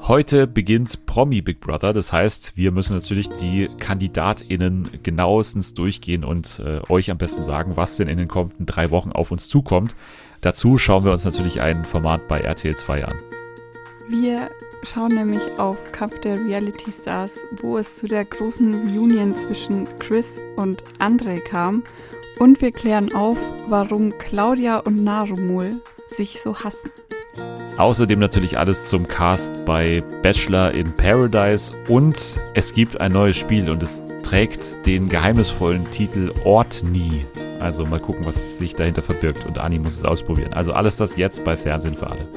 Heute beginnt Promi Big Brother, das heißt, wir müssen natürlich die KandidatInnen genauestens durchgehen und euch am besten sagen, was denn in den kommenden 3 Wochen auf uns zukommt. Dazu schauen wir uns natürlich ein Format bei RTL 2 an. Wir schauen nämlich auf Kampf der Reality Stars, wo es zu der großen Reunion zwischen Chris und André kam. Und wir klären auf, warum Claudia und Narumul sich so hassen. Außerdem natürlich alles zum Cast bei Bachelor in Paradise und es gibt ein neues Spiel und es trägt den geheimnisvollen Titel Ortni. Also mal gucken, was sich dahinter verbirgt und Anni muss es ausprobieren. Also alles das jetzt bei Fernsehen für alle.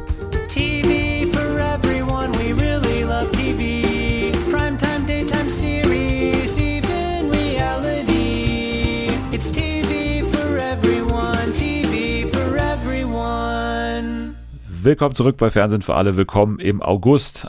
TV for everyone, we really love TV. Primetime, daytime series, even reality. It's TV for everyone, TV for everyone. Willkommen zurück bei Fernsehen für alle. Willkommen im August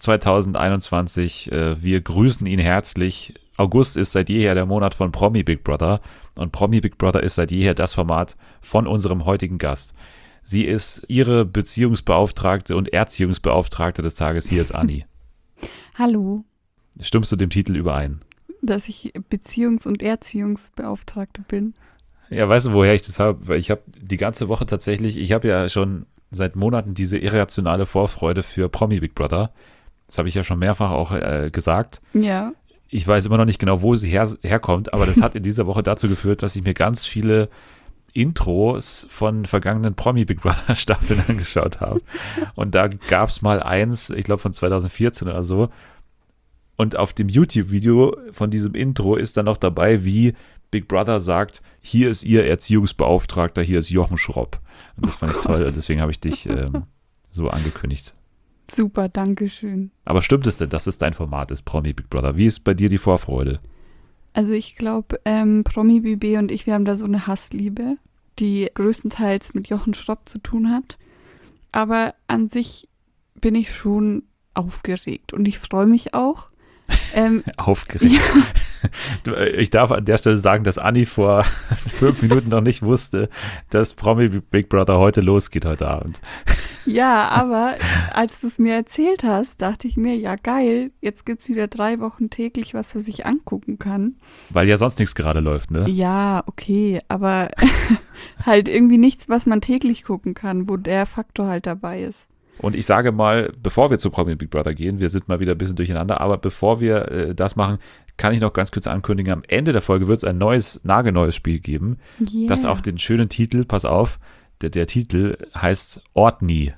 2021. Wir grüßen ihn herzlich. August ist seit jeher der Monat von Promi Big Brother und Promi Big Brother ist seit jeher das Format von unserem heutigen Gast. Sie ist Ihre Beziehungsbeauftragte und Erziehungsbeauftragte des Tages. Hier ist Anni. Hallo. Stimmst du dem Titel überein? Dass ich Beziehungs- und Erziehungsbeauftragte bin. Ja, weißt du, woher ich das habe? Weil ich habe die ganze Woche tatsächlich, ich habe ja schon seit Monaten diese irrationale Vorfreude für Promi Big Brother. Das habe ich ja schon mehrfach auch gesagt. Ja. Ich weiß immer noch nicht genau, wo sie herkommt, aber das hat in dieser Woche dazu geführt, dass ich mir ganz viele Intros von vergangenen Promi Big Brother Staffeln angeschaut habe. Und da gab es mal eins, ich glaube von 2014 oder so. Und auf dem YouTube-Video von diesem Intro ist dann noch dabei, wie Big Brother sagt, hier ist ihr Erziehungsbeauftragter, hier ist Jochen Schropp. Und das fand ich toll und deswegen habe ich dich so angekündigt. Super, danke schön. Aber stimmt es denn, dass es dein Format ist, Promi Big Brother? Wie ist bei dir die Vorfreude? Also ich glaube, Promi BB und ich, wir haben da so eine Hassliebe, die größtenteils mit Jochen Schropp zu tun hat. Aber an sich bin ich schon aufgeregt und ich freue mich auch. Aufgeregt. Ja. Ich darf an der Stelle sagen, dass Anni vor 5 Minuten noch nicht wusste, dass Promi Big Brother heute losgeht, heute Abend. Ja, aber als du es mir erzählt hast, dachte ich mir, ja geil, jetzt gibt es wieder 3 Wochen täglich was ich angucken kann. Weil ja sonst nichts gerade läuft, ne? Ja, okay, aber halt irgendwie nichts, was man täglich gucken kann, wo der Faktor halt dabei ist. Und ich sage mal, bevor wir zu Promi Big Brother gehen, wir sind mal wieder ein bisschen durcheinander, aber bevor wir das machen, kann ich noch ganz kurz ankündigen, am Ende der Folge wird es ein nagelneues Spiel geben, das auf den schönen Titel, pass auf, der Titel heißt Ortni.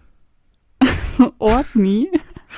Ortni?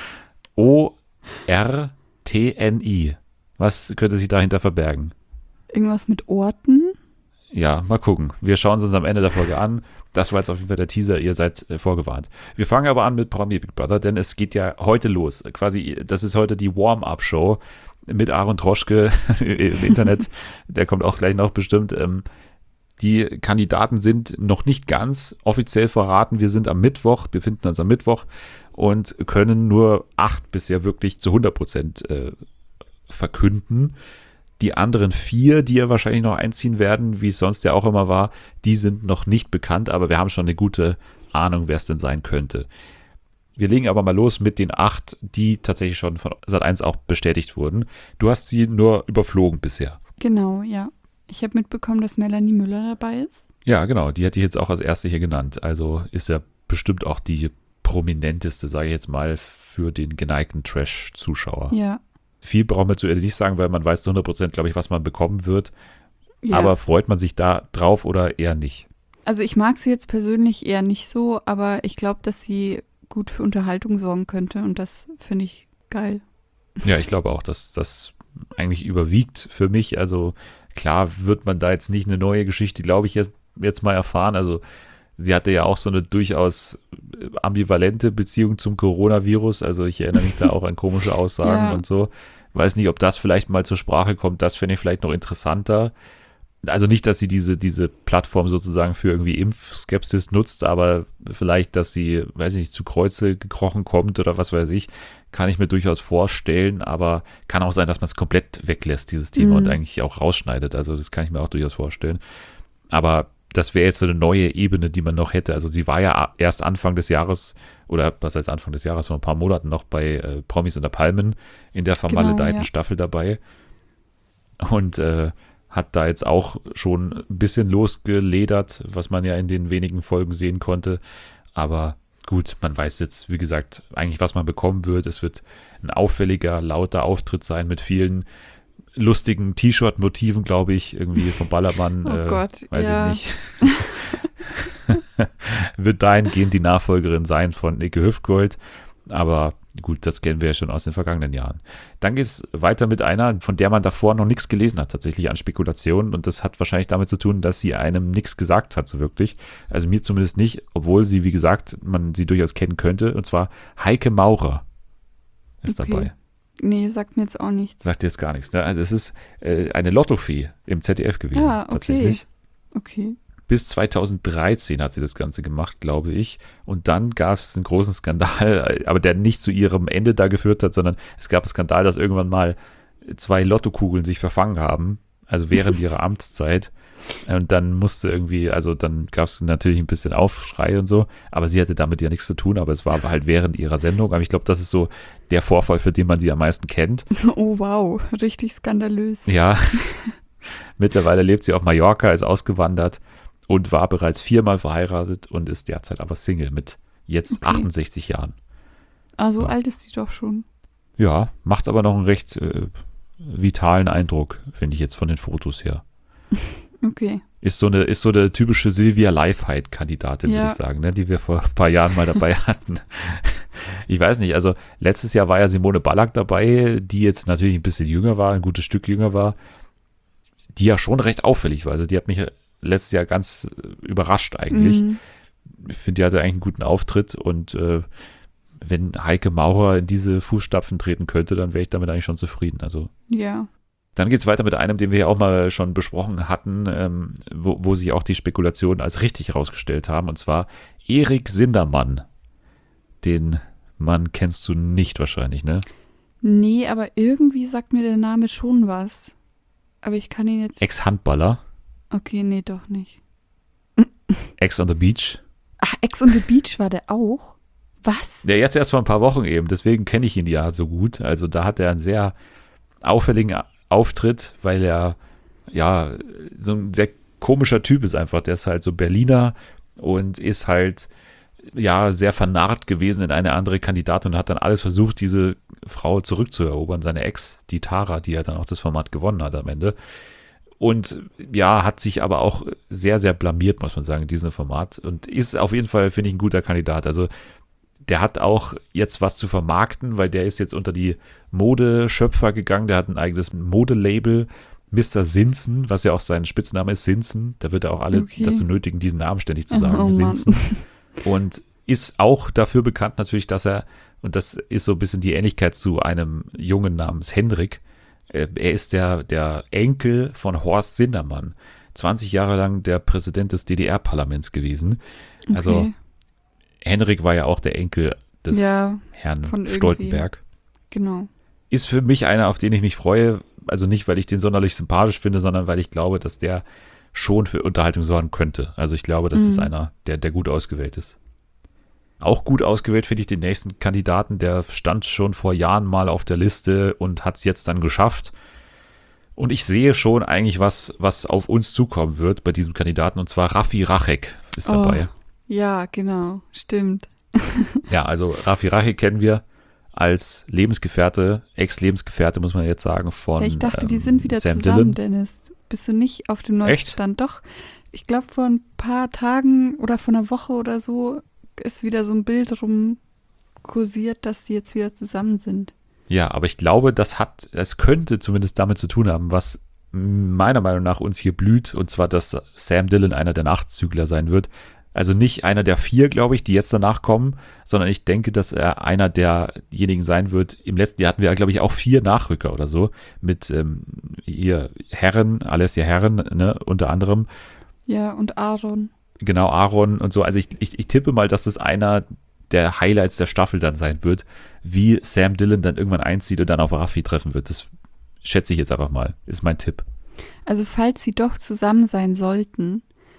O-R-T-N-I. Was könnte sich dahinter verbergen? Irgendwas mit Orten? Ja, mal gucken. Wir schauen es uns am Ende der Folge an. Das war jetzt auf jeden Fall der Teaser, ihr seid vorgewarnt. Wir fangen aber an mit Promi Big Brother, denn es geht ja heute los. Quasi, das ist heute die Warm-Up-Show mit Aaron Troschke im Internet. Der kommt auch gleich noch bestimmt. Die Kandidaten sind noch nicht ganz offiziell verraten. Wir sind am Mittwoch, befinden uns am Mittwoch und können nur 8 bisher wirklich zu 100% verkünden. Die anderen 4, die ja wahrscheinlich noch einziehen werden, wie es sonst ja auch immer war, die sind noch nicht bekannt, aber wir haben schon eine gute Ahnung, wer es denn sein könnte. Wir legen aber mal los mit den 8, die tatsächlich schon von Sat.1 auch bestätigt wurden. Du hast sie nur überflogen bisher. Genau, ja. Ich habe mitbekommen, dass Melanie Müller dabei ist. Ja, genau, die hätte ich jetzt auch als erste hier genannt. Also ist ja bestimmt auch die prominenteste, sage ich jetzt mal, für den geneigten Trash-Zuschauer. Ja. Viel brauchen wir zu ihr nicht sagen, weil man weiß zu 100%, glaube ich, was man bekommen wird. Ja. Aber freut man sich da drauf oder eher nicht? Also ich mag sie jetzt persönlich eher nicht so, aber ich glaube, dass sie gut für Unterhaltung sorgen könnte und das finde ich geil. Ja, ich glaube auch, dass das eigentlich überwiegt für mich. Also klar wird man da jetzt nicht eine neue Geschichte, glaube ich, jetzt mal erfahren. Also sie hatte ja auch so eine durchaus ambivalente Beziehung zum Coronavirus. Also ich erinnere mich da auch an komische Aussagen und so. Weiß nicht, ob das vielleicht mal zur Sprache kommt. Das fände ich vielleicht noch interessanter. Also nicht, dass sie diese Plattform sozusagen für irgendwie Impfskepsis nutzt, aber vielleicht, dass sie, weiß ich nicht, zu Kreuze gekrochen kommt oder was weiß ich, kann ich mir durchaus vorstellen, aber kann auch sein, dass man es komplett weglässt, dieses Thema, und eigentlich auch rausschneidet. Also das kann ich mir auch durchaus vorstellen. Aber das wäre jetzt so eine neue Ebene, die man noch hätte. Also sie war ja erst Anfang des Jahres, oder was heißt Anfang des Jahres, vor ein paar Monaten noch bei Promis unter Palmen in der vermaledeiten Staffel dabei. Und hat da jetzt auch schon ein bisschen losgeledert, was man ja in den wenigen Folgen sehen konnte. Aber gut, man weiß jetzt, wie gesagt, eigentlich, was man bekommen wird. Es wird ein auffälliger, lauter Auftritt sein mit vielen lustigen T-Shirt-Motiven, glaube ich, irgendwie vom Ballermann. Oh Gott, weiß ja. ich nicht. Wird dahingehend die Nachfolgerin sein von Icke Hüftgold. Aber gut, das kennen wir ja schon aus den vergangenen Jahren. Dann geht es weiter mit einer, von der man davor noch nichts gelesen hat, tatsächlich an Spekulationen. Und das hat wahrscheinlich damit zu tun, dass sie einem nichts gesagt hat, so wirklich. Also mir zumindest nicht, obwohl sie, wie gesagt, man sie durchaus kennen könnte. Und zwar Heike Maurer ist dabei. Nee, sagt mir jetzt auch nichts. Sagt dir jetzt gar nichts, ne? Also es ist eine Lottofee im ZDF gewesen, tatsächlich. Okay. Bis 2013 hat sie das Ganze gemacht, glaube ich. Und dann gab es einen großen Skandal, aber der nicht zu ihrem Ende da geführt hat, sondern es gab einen Skandal, dass irgendwann mal 2 Lottokugeln sich verfangen haben, also während ihrer Amtszeit. Und dann musste irgendwie, also dann gab es natürlich ein bisschen Aufschrei und so, aber sie hatte damit ja nichts zu tun, aber es war halt während ihrer Sendung. Aber ich glaube, das ist so der Vorfall, für den man sie am meisten kennt. Oh wow, richtig skandalös. Ja, mittlerweile lebt sie auf Mallorca, ist ausgewandert und war bereits 4-mal verheiratet und ist derzeit aber Single mit jetzt 68 Jahren. Also Ja. alt ist sie doch schon. Ja, macht aber noch einen recht vitalen Eindruck, finde ich jetzt von den Fotos her. Okay. Ist so eine typische Sylvia Leifheit-Kandidatin, Ja. würde ich sagen, ne, die wir vor ein paar Jahren mal dabei hatten. Ich weiß nicht, also letztes Jahr war ja Simone Ballack dabei, die jetzt natürlich ein bisschen jünger war, ein gutes Stück jünger war, die ja schon recht auffällig war. Also die hat mich letztes Jahr ganz überrascht eigentlich. Mhm. Ich finde, die hatte eigentlich einen guten Auftritt und wenn Heike Maurer in diese Fußstapfen treten könnte, dann wäre ich damit eigentlich schon zufrieden. Also Ja. dann geht es weiter mit einem, den wir ja auch mal schon besprochen hatten, wo sich auch die Spekulationen als richtig herausgestellt haben, und zwar Erik Sindermann. Den Mann kennst du nicht wahrscheinlich, ne? Nee, aber irgendwie sagt mir der Name schon was. Aber ich kann ihn jetzt... Ex-Handballer, Okay, nee, doch nicht. Ex on the Beach. Ach, Ex on the Beach war der auch? Was? Ja, jetzt erst vor ein paar Wochen eben, deswegen kenne ich ihn ja so gut. Also da hat er einen sehr auffälligen Auftritt, weil er ja so ein sehr komischer Typ ist einfach. Der ist halt so Berliner und ist halt ja sehr vernarrt gewesen in eine andere Kandidatin und hat dann alles versucht, diese Frau zurückzuerobern, seine Ex, die Tara, die ja dann auch das Format gewonnen hat am Ende. Und ja, hat sich aber auch sehr, sehr blamiert, muss man sagen, in diesem Format. Und ist auf jeden Fall, finde ich, ein guter Kandidat. Also der hat auch jetzt was zu vermarkten, weil der ist jetzt unter die Modeschöpfer gegangen. Der hat ein eigenes Modelabel, Mr. Sinsen, was ja auch sein Spitzname ist, Sinsen. Da wird er auch alle dazu nötigen, diesen Namen ständig zu sagen, Oh Mann. Sinsen. Und ist auch dafür bekannt natürlich, dass er, und das ist so ein bisschen die Ähnlichkeit zu einem Jungen namens Hendrik, er ist der Enkel von Horst Sindermann, 20 Jahre lang der Präsident des DDR-Parlaments gewesen. Also Okay. Henrik war ja auch der Enkel des Ja, Herrn von Stoltenberg. Genau. Ist für mich einer, auf den ich mich freue. Also nicht, weil ich den sonderlich sympathisch finde, sondern weil ich glaube, dass der schon für Unterhaltung sorgen könnte. Also ich glaube, das ist einer, der gut ausgewählt ist. Auch gut ausgewählt finde ich den nächsten Kandidaten. Der stand schon vor Jahren mal auf der Liste und hat es jetzt dann geschafft. Und ich sehe schon eigentlich, was auf uns zukommen wird bei diesem Kandidaten. Und zwar Raffi Rachek ist dabei. Ja, genau. Stimmt. Ja, also Raffi Rachek kennen wir als Lebensgefährte, Ex-Lebensgefährte, muss man jetzt sagen, von Ja, ich dachte, die sind wieder Sam zusammen, Dillon. Dennis. Bist du nicht auf dem neuesten Echt? Stand? Doch. Ich glaube, vor ein paar Tagen oder vor einer Woche oder so ist wieder so ein Bild rumkursiert, dass die jetzt wieder zusammen sind. Ja, aber ich glaube, das könnte zumindest damit zu tun haben, was meiner Meinung nach uns hier blüht, und zwar, dass Sam Dillon einer der Nachzügler sein wird. Also nicht einer der 4, glaube ich, die jetzt danach kommen, sondern ich denke, dass er einer derjenigen sein wird. Im letzten Jahr hatten wir, glaube ich, auch 4 Nachrücker oder so mit hier Herren, Alessia Herren, ne, unter anderem. Ja, und Aaron. Genau, Aaron und so. Also ich tippe mal, dass das einer der Highlights der Staffel dann sein wird, wie Sam Dillon dann irgendwann einzieht und dann auf Raffi treffen wird. Das schätze ich jetzt einfach mal, ist mein Tipp. Also falls sie doch zusammen sein sollten,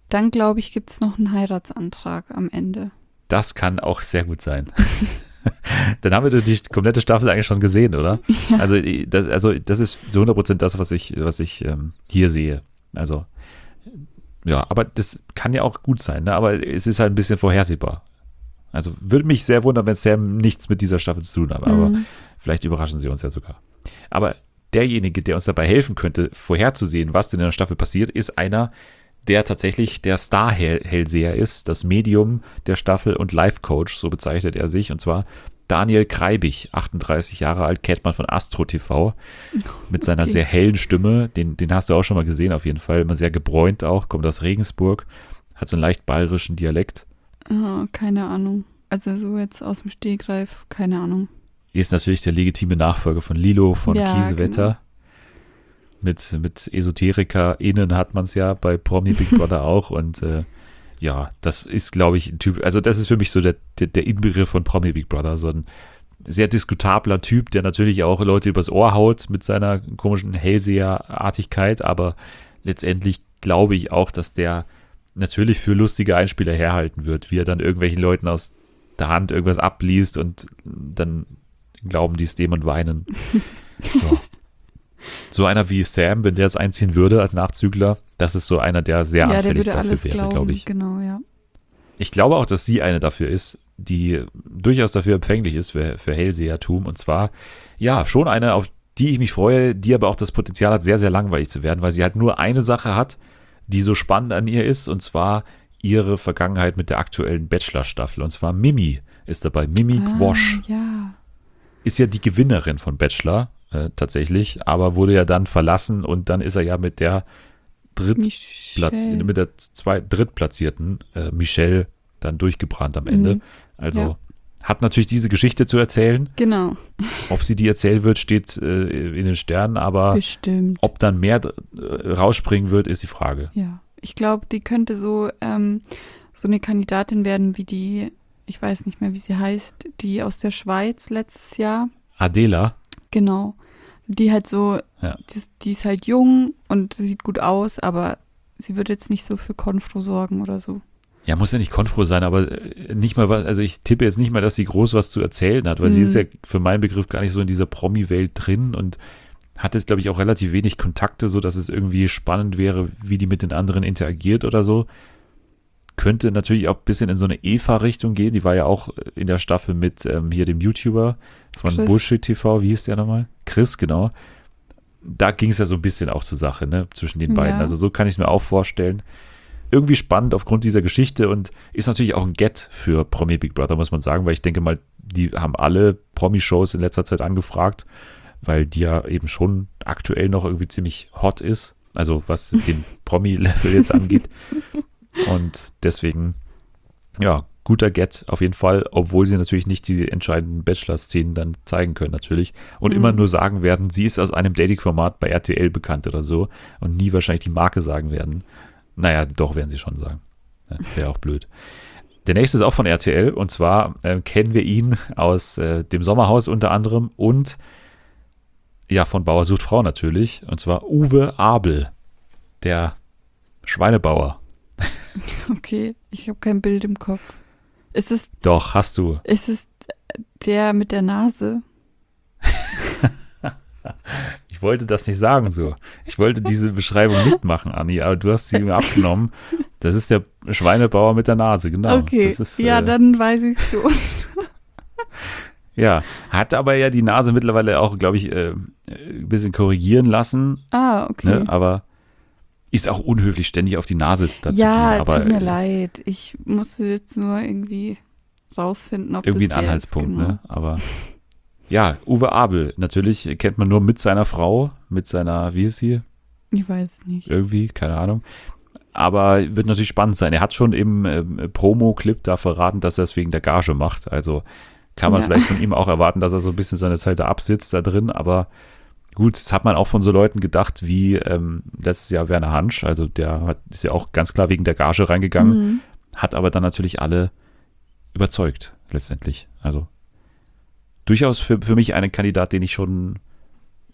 Dann, glaube ich, gibt es noch einen Heiratsantrag am Ende. Das kann auch sehr gut sein. Dann haben wir doch die komplette Staffel eigentlich schon gesehen, oder? Ja. Also das ist zu 100% das, was ich hier sehe. Also, ja, aber das kann ja auch gut sein, ne? Aber es ist halt ein bisschen vorhersehbar. Also würde mich sehr wundern, wenn Sam nichts mit dieser Staffel zu tun hat, aber vielleicht überraschen sie uns ja sogar. Aber derjenige, der uns dabei helfen könnte, vorherzusehen, was denn in der Staffel passiert, ist einer, der tatsächlich der Star-Hellseher ist, das Medium der Staffel und Life-Coach, so bezeichnet er sich, und zwar Daniel Kreibich, 38 Jahre alt, kennt man von Astro TV, mit seiner sehr hellen Stimme, den hast du auch schon mal gesehen auf jeden Fall, immer sehr gebräunt auch, kommt aus Regensburg, hat so einen leicht bayerischen Dialekt. Oh, keine Ahnung. Also so jetzt aus dem Stegreif, keine Ahnung. Ist natürlich der legitime Nachfolger von Lilo, von Ja, Kiesewetter. Genau. Mit EsoterikerInnen hat man es ja bei Promi Big Brother auch und ja, das ist, glaube ich, ein Typ, also das ist für mich so der Inbegriff von Promi Big Brother, so ein sehr diskutabler Typ, der natürlich auch Leute übers Ohr haut mit seiner komischen Hellseherartigkeit, aber letztendlich glaube ich auch, dass der natürlich für lustige Einspieler herhalten wird, wie er dann irgendwelchen Leuten aus der Hand irgendwas abliest und dann glauben die es dem und weinen. Ja. So einer wie Sam, wenn der es einziehen würde als Nachzügler, das ist so einer, der sehr anfällig der würde dafür alles wäre, glaube ich. Genau, ja. Ich glaube auch, dass sie eine dafür ist, die durchaus dafür empfänglich ist für Hellsehertum. Und zwar, ja, schon eine, auf die ich mich freue, die aber auch das Potenzial hat, sehr, sehr langweilig zu werden, weil sie halt nur eine Sache hat, die so spannend an ihr ist, und zwar ihre Vergangenheit mit der aktuellen Bachelor-Staffel. Und zwar Mimi ist dabei. Mimi Quosch Ja. ist ja die Gewinnerin von Bachelor tatsächlich, aber wurde ja dann verlassen und dann ist er ja mit der drittplatzierten Michelle dann durchgebrannt am Ende. Also hat natürlich diese Geschichte zu erzählen. Genau. Ob sie die erzählen wird, steht in den Sternen, aber Bestimmt. ob dann mehr rausspringen wird, ist die Frage. Ja. Ich glaube, die könnte so eine Kandidatin werden wie die, ich weiß nicht mehr, wie sie heißt, die aus der Schweiz letztes Jahr. Adela. Genau. Die halt so, Ja. die ist halt jung und sieht gut aus, aber sie wird jetzt nicht so für Konfro sorgen oder so. Ja, muss ja nicht konfro sein, aber nicht mal was, also ich tippe jetzt nicht mal, dass sie groß was zu erzählen hat, weil sie ist ja für meinen Begriff gar nicht so in dieser Promi-Welt drin und hat jetzt, glaube ich, auch relativ wenig Kontakte, so dass es irgendwie spannend wäre, wie die mit den anderen interagiert oder so. Könnte natürlich auch ein bisschen in so eine Eva-Richtung gehen, die war ja auch in der Staffel mit hier dem YouTuber von Chris. Bullshit TV, wie hieß der nochmal? Chris, genau. Da ging es ja so ein bisschen auch zur Sache, ne, zwischen den beiden. Ja. Also so kann ich es mir auch vorstellen. Irgendwie spannend aufgrund dieser Geschichte und ist natürlich auch ein Get für Promi Big Brother, muss man sagen, weil ich denke mal, die haben alle Promi-Shows in letzter Zeit angefragt, weil die ja eben schon aktuell noch irgendwie ziemlich hot ist, also was den Promi-Level jetzt angeht. Und deswegen, ja, guter Get auf jeden Fall, obwohl sie natürlich nicht die entscheidenden Bachelor-Szenen dann zeigen können natürlich und immer nur sagen werden, sie ist aus einem Dating-Format bei RTL bekannt oder so und nie wahrscheinlich die Marke sagen werden. Naja, doch, werden sie schon sagen. Ja, wäre auch blöd. Der nächste ist auch von RTL und zwar kennen wir ihn aus dem Sommerhaus unter anderem und ja, von Bauer sucht Frau natürlich und zwar Uwe Abel, der Schweinebauer. Okay, ich habe kein Bild im Kopf. Doch, hast du. Ist es der mit der Nase? Ich wollte das nicht sagen so. Ich wollte diese Beschreibung nicht machen, Anni, aber du hast sie mir abgenommen. Das ist der Schweinebauer mit der Nase, genau. Okay, Das ist, ja, dann weiß ich es schon. Ja, hat aber ja die Nase mittlerweile auch, glaube ich, ein bisschen korrigieren lassen. Ah, okay. Ne? Aber ist auch unhöflich, ständig auf die Nase dazu Ja, gehen. Aber tut mir leid. Ich musste jetzt nur irgendwie rausfinden, ob irgendwie das ein der Anhaltspunkt, ist, genau. ne? Aber ja, Uwe Abel, natürlich kennt man nur mit seiner Frau, mit seiner, wie ist sie? Ich weiß nicht. Irgendwie, keine Ahnung. Aber wird natürlich spannend sein. Er hat schon im Promo-Clip da verraten, dass er es wegen der Gage macht. Also kann man vielleicht von ihm auch erwarten, dass er so ein bisschen seine Zeit da absitzt da drin. Aber gut, das hat man auch von so Leuten gedacht wie letztes Jahr Werner Hansch. Also der ist ja auch ganz klar wegen der Gage reingegangen, hat aber dann natürlich alle überzeugt letztendlich. Also durchaus für mich einen Kandidat, den ich schon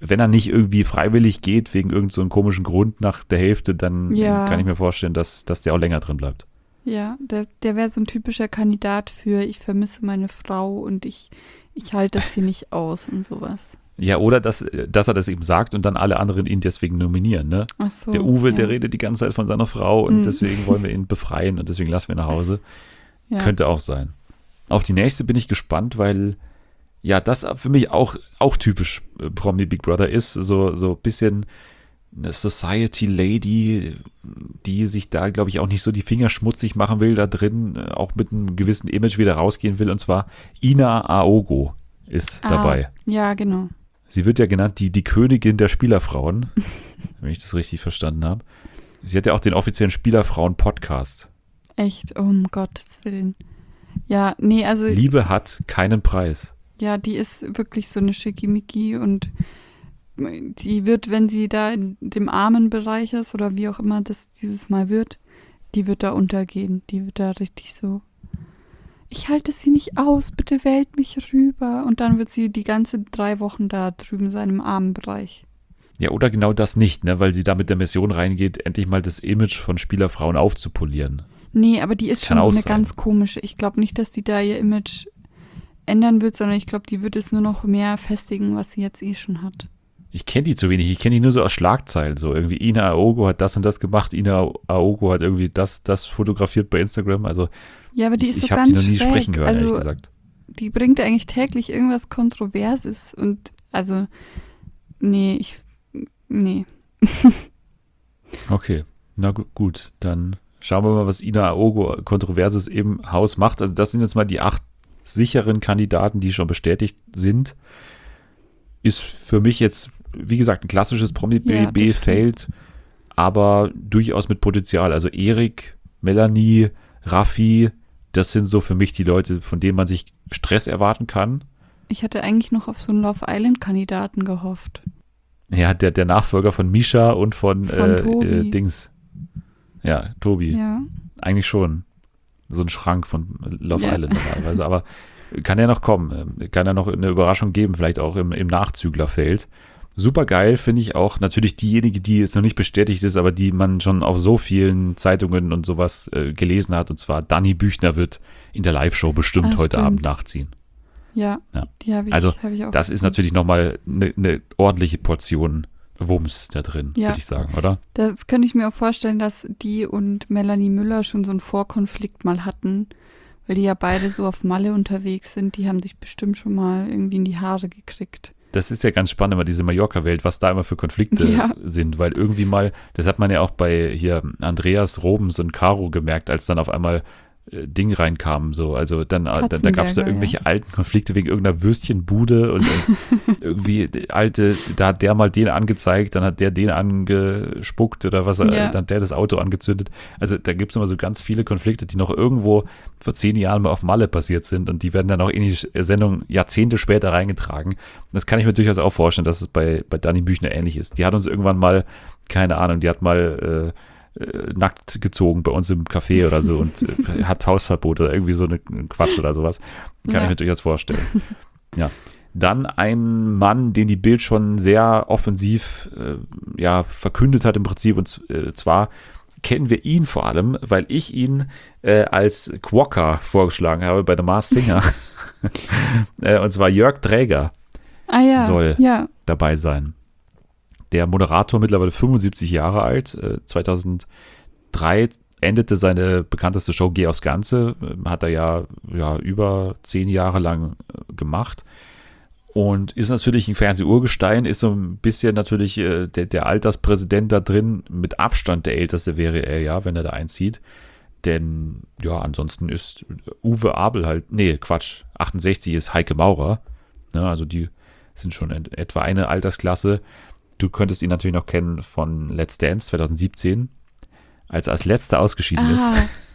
wenn er nicht irgendwie freiwillig geht, wegen irgend so einem komischen Grund nach der Hälfte, dann Ja. kann ich mir vorstellen, dass der auch länger drin bleibt. Ja, der wäre so ein typischer Kandidat für ich vermisse meine Frau und ich halte das hier nicht aus und sowas. Ja, oder dass er das eben sagt und dann alle anderen ihn deswegen nominieren, ne? Ach so, Der Uwe, ja. der redet die ganze Zeit von seiner Frau und Mhm. deswegen wollen wir ihn befreien und deswegen lassen wir ihn nach Hause. Ja. Könnte auch sein. Auf die nächste bin ich gespannt, weil ja, das für mich auch typisch Promi Big Brother ist. So ein bisschen eine Society Lady, die sich da, glaube ich, auch nicht so die Finger schmutzig machen will da drin, auch mit einem gewissen Image wieder rausgehen will. Und zwar Ina Aogo ist dabei. Ja, genau. Sie wird ja genannt die Königin der Spielerfrauen, wenn ich das richtig verstanden habe. Sie hat ja auch den offiziellen Spielerfrauen-Podcast. Echt, um Gottes Willen. Ja, nee, also Liebe hat keinen Preis. ja, die ist wirklich so eine Schickimicki und die wird, wenn sie da in dem armen Bereich ist oder wie auch immer das dieses Mal wird, die wird da untergehen. Die wird da richtig so, ich halte es hier nicht aus, bitte wählt mich rüber. Und dann wird sie die ganze 3 Wochen da drüben sein im armen Bereich. Ja, oder genau das nicht, ne? Weil sie da mit der Mission reingeht, endlich mal das Image von Spielerfrauen aufzupolieren. Nee, aber die ist Kann schon so auch eine sein. ganz komische. Ich glaube nicht, dass die da ihr Image ändern wird, sondern ich glaube, die wird es nur noch mehr festigen, was sie jetzt eh schon hat. Ich kenne die zu wenig, ich kenne die nur so aus Schlagzeilen, so irgendwie Ina Aogo hat das und das gemacht, Ina Aogo hat irgendwie das fotografiert bei Instagram, also Ja, aber die ist ich so habe ganz die noch nie schräg. sprechen gehört, ehrlich Also gesagt. die bringt eigentlich täglich irgendwas Kontroverses und also nee. Okay, na gut, dann schauen wir mal, was Ina Aogo Kontroverses im Haus macht. Also das sind jetzt mal die 8 sicheren Kandidaten, die schon bestätigt sind. Ist für mich jetzt, wie gesagt, ein klassisches Ja, das Promi-BB-Feld, aber durchaus mit Potenzial. Also Erik, Melanie, Raffi, das sind so für mich die Leute, von denen man sich Stress erwarten kann. Ich hatte eigentlich noch auf so einen Love Island-Kandidaten gehofft. Ja, der Nachfolger von Misha und von Tobi. Dings. Ja, Tobi. Ja. Eigentlich schon. So ein Schrank von Love Ja. Island normalerweise. Aber kann ja noch kommen. Kann ja noch eine Überraschung geben, vielleicht auch im Nachzüglerfeld. Super geil finde ich auch natürlich diejenige, die jetzt noch nicht bestätigt ist, aber die man schon auf so vielen Zeitungen und sowas gelesen hat. Und zwar Dani Büchner wird in der Live-Show bestimmt Ah, heute stimmt. Abend nachziehen. Ja, Ja. die habe ich, Also, hab ich auch Das ist gesehen. natürlich nochmal eine ordentliche Portion Wumms da drin, Ja. würde ich sagen, oder? Das könnte ich mir auch vorstellen, dass die und Melanie Müller schon so einen Vorkonflikt mal hatten, weil die ja beide so auf Malle unterwegs sind. Die haben sich bestimmt schon mal irgendwie in die Haare gekriegt. Das ist ja ganz spannend, immer diese Mallorca-Welt, was da immer für Konflikte Ja. sind, weil irgendwie mal, das hat man ja auch bei hier Andreas Robens und Caro gemerkt, als dann auf einmal Ding reinkam, so, also dann da gab es da Katzenberger, irgendwelche alten Konflikte wegen irgendeiner Würstchenbude und irgendwie alte, da hat der mal den angezeigt, dann hat der den angespuckt oder was, Ja. dann hat der das Auto angezündet. Also da gibt es immer so ganz viele Konflikte, die noch irgendwo vor 10 Jahren mal auf Malle passiert sind und die werden dann auch in die Sendung Jahrzehnte später reingetragen. Das kann ich mir durchaus auch vorstellen, dass es bei Dani Büchner ähnlich ist. Die hat uns irgendwann mal, keine Ahnung, die hat mal nackt gezogen bei uns im Café oder so und hat Hausverbot oder irgendwie so ein Quatsch oder sowas. Kann Ja. ich mir durchaus vorstellen. Ja. Dann ein Mann, den die Bild schon sehr offensiv verkündet hat im Prinzip und zwar kennen wir ihn vor allem, weil ich ihn als Quokka vorgeschlagen habe bei The Masked Singer. Und zwar Jörg Dräger Ah ja, Soll. ja. dabei sein. Der Moderator, mittlerweile 75 Jahre alt, 2003 endete seine bekannteste Show Geh aufs Ganze, hat er ja über 10 Jahre lang gemacht und ist natürlich ein Fernsehurgestein, ist so ein bisschen natürlich der Alterspräsident da drin, mit Abstand der Älteste wäre er ja, wenn er da einzieht, denn ja, ansonsten ist Uwe Abel 68 ist Heike Maurer, ne, also die sind schon in etwa eine Altersklasse. Du könntest ihn natürlich noch kennen von Let's Dance 2017, als er als letzter ausgeschieden ist.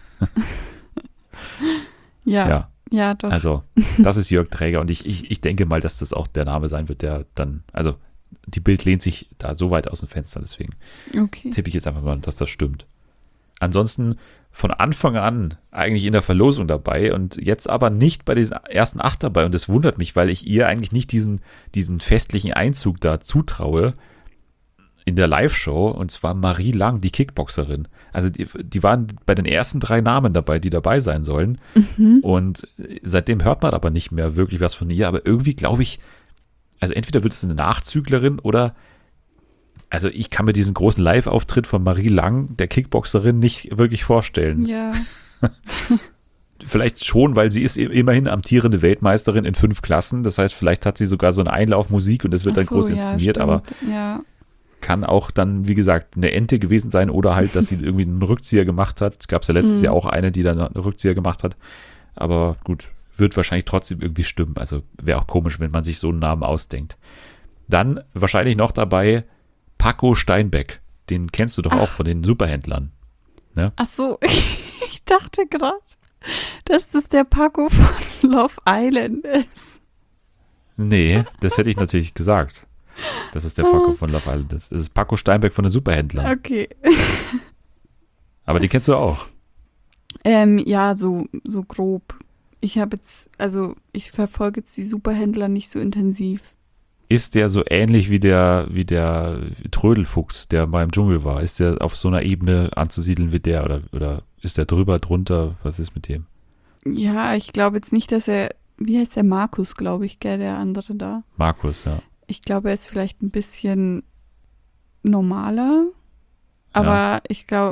Ja. Ja, doch. Also das ist Jörg Dräger und ich denke mal, dass das auch der Name sein wird, der dann, also die Bild lehnt sich da so weit aus dem Fenster, deswegen Okay. tippe ich jetzt einfach mal, dass das stimmt. Ansonsten von Anfang an eigentlich in der Verlosung dabei und jetzt aber nicht bei diesen ersten 8 dabei. Und das wundert mich, weil ich ihr eigentlich nicht diesen festlichen Einzug da zutraue in der Live-Show. Und zwar Marie Lang, die Kickboxerin. Also die waren bei den ersten 3 Namen dabei, die dabei sein sollen. Und seitdem hört man aber nicht mehr wirklich was von ihr. Aber irgendwie glaube ich, also entweder wird es eine Nachzüglerin oder also ich kann mir diesen großen Live-Auftritt von Marie Lang, der Kickboxerin, nicht wirklich vorstellen. Ja. Vielleicht schon, weil sie ist immerhin amtierende Weltmeisterin in 5 Klassen. Das heißt, vielleicht hat sie sogar so eine Einlaufmusik und es wird dann groß inszeniert, ja, aber ja. kann auch dann, wie gesagt, eine Ente gewesen sein oder halt, dass sie irgendwie einen Rückzieher gemacht hat. Gab es ja letztes Jahr auch eine, die dann einen Rückzieher gemacht hat. Aber gut, wird wahrscheinlich trotzdem irgendwie stimmen. Also wäre auch komisch, wenn man sich so einen Namen ausdenkt. Dann wahrscheinlich noch dabei Paco Steinbeck. Den kennst du doch auch von den Superhändlern. Ne? Ach so, ich dachte gerade, dass das der Paco von Love Island ist. Nee, das hätte ich natürlich gesagt. Dass es der Paco von Love Island ist. Es ist Paco Steinbeck von den Superhändlern. Okay. Aber den kennst du auch. Ja, so grob. Ich verfolge jetzt die Superhändler nicht so intensiv. Ist der so ähnlich wie der Trödelfuchs, der mal im Dschungel war? Ist der auf so einer Ebene anzusiedeln wie der oder ist der drüber, drunter? Was ist mit dem? Ja, ich glaube jetzt nicht, dass wie heißt der Markus, glaube ich, gell, der andere da? Markus, ja. Ich glaube, er ist vielleicht ein bisschen normaler, aber ich glaube,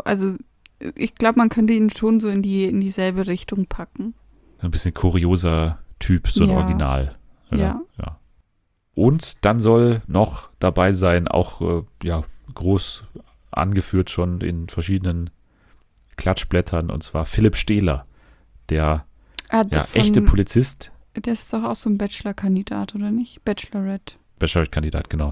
man könnte ihn schon so in dieselbe Richtung packen. Ein bisschen kurioser Typ, so ein Original. Oder? Ja. Und dann soll noch dabei sein, auch groß angeführt schon in verschiedenen Klatschblättern, und zwar Philipp Stehler, der echte Polizist. Der ist doch auch so ein Bachelor-Kandidat, oder nicht? Bachelor-Kandidat, genau.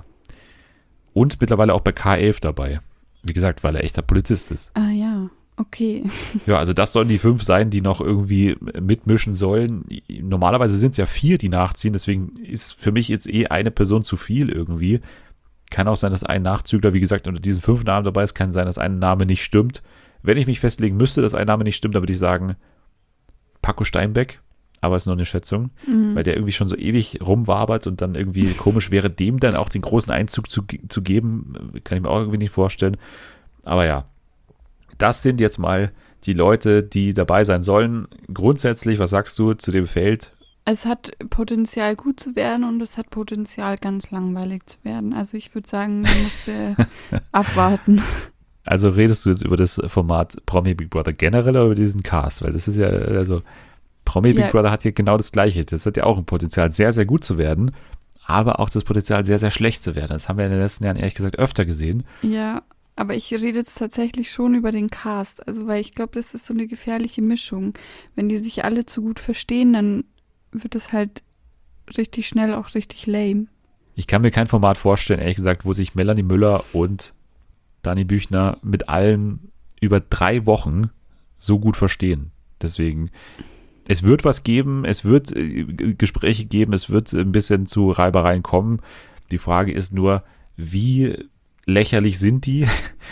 Und mittlerweile auch bei K11 dabei. Wie gesagt, weil er echter Polizist ist. Ah ja, okay. Ja, also das sollen die 5 sein, die noch irgendwie mitmischen sollen. Normalerweise sind es ja 4, die nachziehen, deswegen ist für mich jetzt eine Person zu viel irgendwie. Kann auch sein, dass ein Nachzügler, wie gesagt, unter diesen 5 Namen dabei ist. Kann sein, dass ein Name nicht stimmt. Wenn ich mich festlegen müsste, dass ein Name nicht stimmt, dann würde ich sagen Paco Steinbeck. Aber es ist nur eine Schätzung, weil der irgendwie schon so ewig rumwabert und dann irgendwie komisch wäre, dem dann auch den großen Einzug zu geben. Kann ich mir auch irgendwie nicht vorstellen. Aber ja, das sind jetzt mal die Leute, die dabei sein sollen. Grundsätzlich, was sagst du zu dem Feld? Es hat Potenzial, gut zu werden und es hat Potenzial, ganz langweilig zu werden. Also ich würde sagen, man muss abwarten. Also redest du jetzt über das Format Promi Big Brother generell oder über diesen Cast? Weil das ist ja, also Promi Big Brother hat hier genau das Gleiche. Das hat ja auch ein Potenzial, sehr, sehr gut zu werden, aber auch das Potenzial, sehr, sehr schlecht zu werden. Das haben wir in den letzten Jahren ehrlich gesagt öfter gesehen. Ja, aber ich rede jetzt tatsächlich schon über den Cast. Also, weil ich glaube, das ist so eine gefährliche Mischung. Wenn die sich alle zu gut verstehen, dann wird es halt richtig schnell auch richtig lame. Ich kann mir kein Format vorstellen, ehrlich gesagt, wo sich Melanie Müller und Dani Büchner mit allen über 3 Wochen so gut verstehen. Deswegen, es wird was geben, es wird Gespräche geben, es wird ein bisschen zu Reibereien kommen. Die Frage ist nur, wie lächerlich sind die?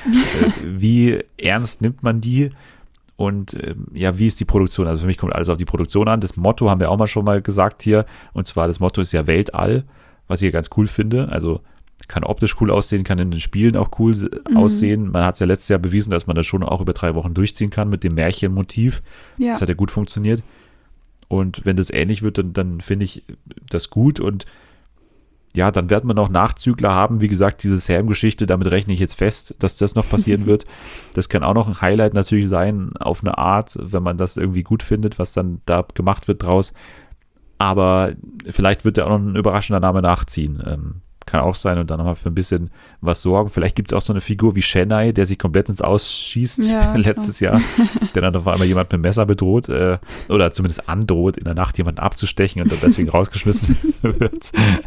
Wie ernst nimmt man die? Und wie ist die Produktion? Also für mich kommt alles auf die Produktion an. Das Motto haben wir auch schon mal gesagt hier. Und zwar, das Motto ist ja Weltall, was ich ja ganz cool finde. Also kann optisch cool aussehen, kann in den Spielen auch cool aussehen. Man hat es ja letztes Jahr bewiesen, dass man das schon auch über 3 Wochen durchziehen kann mit dem Märchenmotiv. Ja. Das hat ja gut funktioniert. Und wenn das ähnlich wird, dann finde ich das gut. Und ja, dann wird man noch Nachzügler haben. Wie gesagt, diese Sam-Geschichte, damit rechne ich jetzt fest, dass das noch passieren wird. Das kann auch noch ein Highlight natürlich sein, auf eine Art, wenn man das irgendwie gut findet, was dann da gemacht wird draus. Aber vielleicht wird da auch noch ein überraschender Name nachziehen. Kann auch sein und dann nochmal für ein bisschen was sorgen. Vielleicht gibt es auch so eine Figur wie Chennai, der sich komplett ins Ausschießt letztes Jahr, der dann auf einmal jemand mit dem Messer bedroht oder zumindest androht, in der Nacht jemanden abzustechen und dann deswegen rausgeschmissen wird.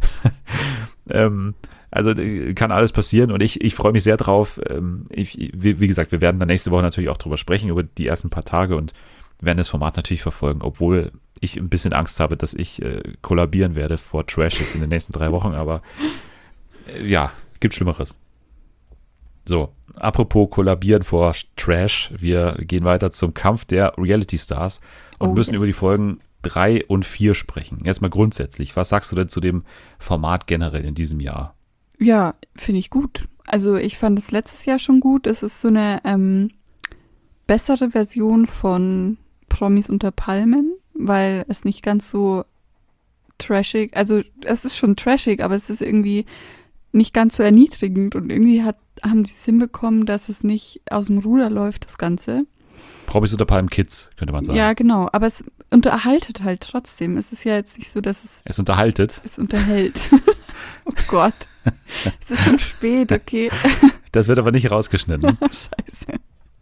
Also kann alles passieren und ich freue mich sehr drauf. Wie gesagt, wir werden dann nächste Woche natürlich auch drüber sprechen, über die ersten paar Tage und werden das Format natürlich verfolgen, obwohl ich ein bisschen Angst habe, dass ich kollabieren werde vor Trash jetzt in den nächsten 3 Wochen, aber ja, gibt Schlimmeres. So, apropos kollabieren vor Trash, wir gehen weiter zum Kampf der Reality Stars und müssen über die Folgen 3 und 4 sprechen. Jetzt mal grundsätzlich, was sagst du denn zu dem Format generell in diesem Jahr? Ja, finde ich gut. Also ich fand es letztes Jahr schon gut. Es ist so eine bessere Version von Promis unter Palmen, weil es nicht ganz so trashig, also es ist schon trashig, aber es ist irgendwie nicht ganz so erniedrigend und irgendwie haben sie es hinbekommen, dass es nicht aus dem Ruder läuft, das Ganze. Promis unter Palmen Kids, könnte man sagen. Ja, genau, aber es unterhaltet halt trotzdem. Es ist ja jetzt nicht so, dass es unterhaltet. Es unterhält. Oh Gott. Es ist schon spät, okay. Das wird aber nicht rausgeschnitten. Scheiße.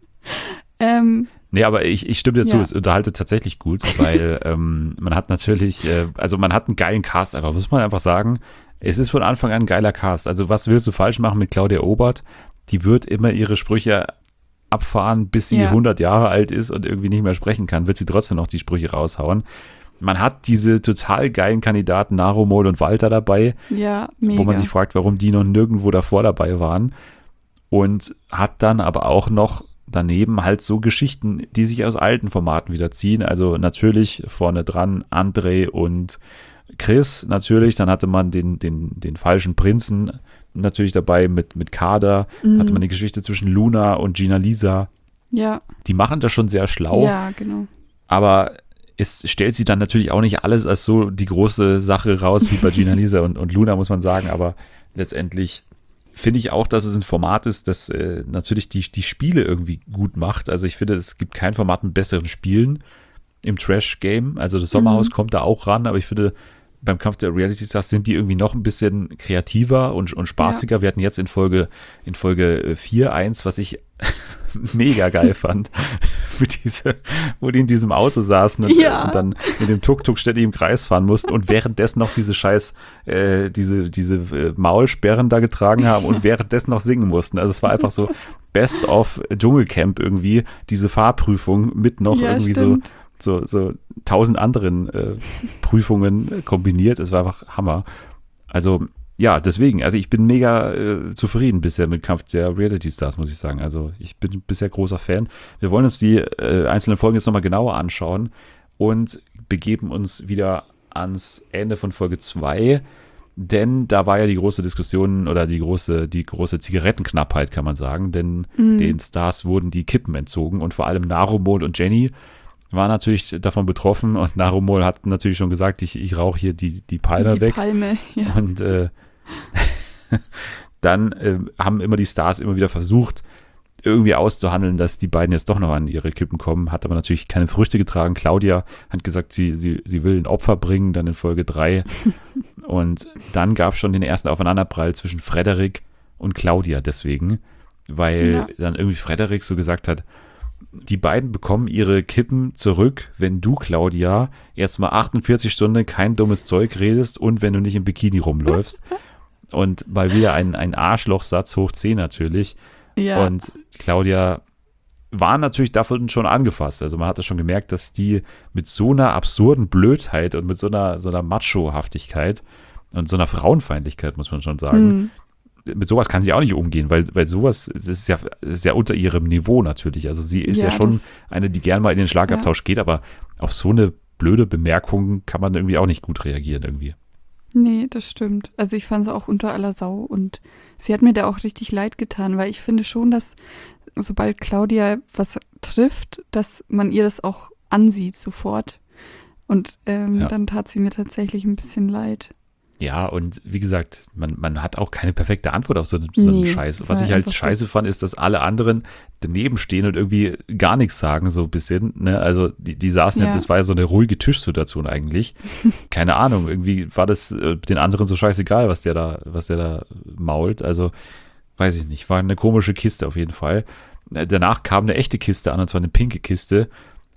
Nee, aber ich stimme dir zu, es unterhaltet tatsächlich gut, weil man hat natürlich, man hat einen geilen Cast einfach, muss man einfach sagen. Es ist von Anfang an ein geiler Cast. Also was willst du falsch machen mit Claudia Obert? Die wird immer ihre Sprüche abfahren, bis sie 100 Jahre alt ist und irgendwie nicht mehr sprechen kann, wird sie trotzdem noch die Sprüche raushauen. Man hat diese total geilen Kandidaten Narumol und Walter dabei, mega. Wo man sich fragt, warum die noch nirgendwo davor dabei waren. Und hat dann aber auch noch daneben halt so Geschichten, die sich aus alten Formaten wieder ziehen. Also natürlich vorne dran André und Chris natürlich. Dann hatte man den falschen Prinzen natürlich dabei mit Kader. Hatte man die Geschichte zwischen Luna und Gina Lisa. Ja. Die machen das schon sehr schlau. Ja, genau. Aber es stellt sie dann natürlich auch nicht alles als so die große Sache raus wie bei Gina Lisa und Luna, muss man sagen. Aber letztendlich finde ich auch, dass es ein Format ist, das natürlich die Spiele irgendwie gut macht. Also ich finde, es gibt kein Format mit besseren Spielen im Trash-Game. Also das Sommerhaus kommt da auch ran, aber ich finde, beim Kampf der Reality Stars sind die irgendwie noch ein bisschen kreativer und spaßiger. Ja. Wir hatten jetzt in Folge 4 eins, was ich mega geil fand, wo die in diesem Auto saßen und dann mit dem Tuk-Tuk ständig im Kreis fahren mussten und währenddessen noch diese diese Maulsperren da getragen haben und währenddessen noch singen mussten. Also es war einfach so Best of Dschungelcamp irgendwie, diese Fahrprüfung mit noch irgendwie stimmt. so 1000 anderen Prüfungen kombiniert. Es war einfach Hammer. Also ja, deswegen, also ich bin mega zufrieden bisher mit Kampf der Reality Stars, muss ich sagen. Also ich bin bisher großer Fan. Wir wollen uns die einzelnen Folgen jetzt nochmal genauer anschauen und begeben uns wieder ans Ende von Folge 2, denn da war ja die große Diskussion oder die große Zigarettenknappheit, kann man sagen, denn den Stars wurden die Kippen entzogen und vor allem Narumol und Jenny war natürlich davon betroffen und Narumol hat natürlich schon gesagt, ich rauche hier die Palme weg. Palme, ja. Und dann haben immer die Stars immer wieder versucht, irgendwie auszuhandeln, dass die beiden jetzt doch noch an ihre Kippen kommen, hat aber natürlich keine Früchte getragen. Claudia hat gesagt, sie will ein Opfer bringen, dann in Folge 3. Und dann gab es schon den ersten Aufeinanderprall zwischen Frederik und Claudia deswegen, weil dann irgendwie Frederik so gesagt hat, die beiden bekommen ihre Kippen zurück, wenn du, Claudia, jetzt mal 48 Stunden kein dummes Zeug redest und wenn du nicht im Bikini rumläufst. Und mal wieder ein Arschlochsatz hoch 10 natürlich. Ja. Und Claudia war natürlich davon schon angefasst. Also man hat das schon gemerkt, dass die mit so einer absurden Blödheit und mit so einer Macho-Haftigkeit und so einer Frauenfeindlichkeit, muss man schon sagen, mit sowas kann sie auch nicht umgehen, weil sowas ist ja unter ihrem Niveau natürlich. Also sie ist ja schon eine, die gern mal in den Schlagabtausch geht, aber auf so eine blöde Bemerkung kann man irgendwie auch nicht gut reagieren irgendwie. Nee, das stimmt. Also ich fand es auch unter aller Sau und sie hat mir da auch richtig leid getan, weil ich finde schon, dass sobald Claudia was trifft, dass man ihr das auch ansieht sofort. Und dann tat sie mir tatsächlich ein bisschen leid. Ja, und wie gesagt, man hat auch keine perfekte Antwort auf so einen Scheiß. Was ich halt scheiße fand, ist, dass alle anderen daneben stehen und irgendwie gar nichts sagen, so ein bisschen. Ne? Also die saßen das war ja so eine ruhige Tischsituation eigentlich. Keine Ahnung, irgendwie war das den anderen so scheißegal, was der da mault. Also, weiß ich nicht, war eine komische Kiste auf jeden Fall. Danach kam eine echte Kiste an, und zwar eine pinke Kiste.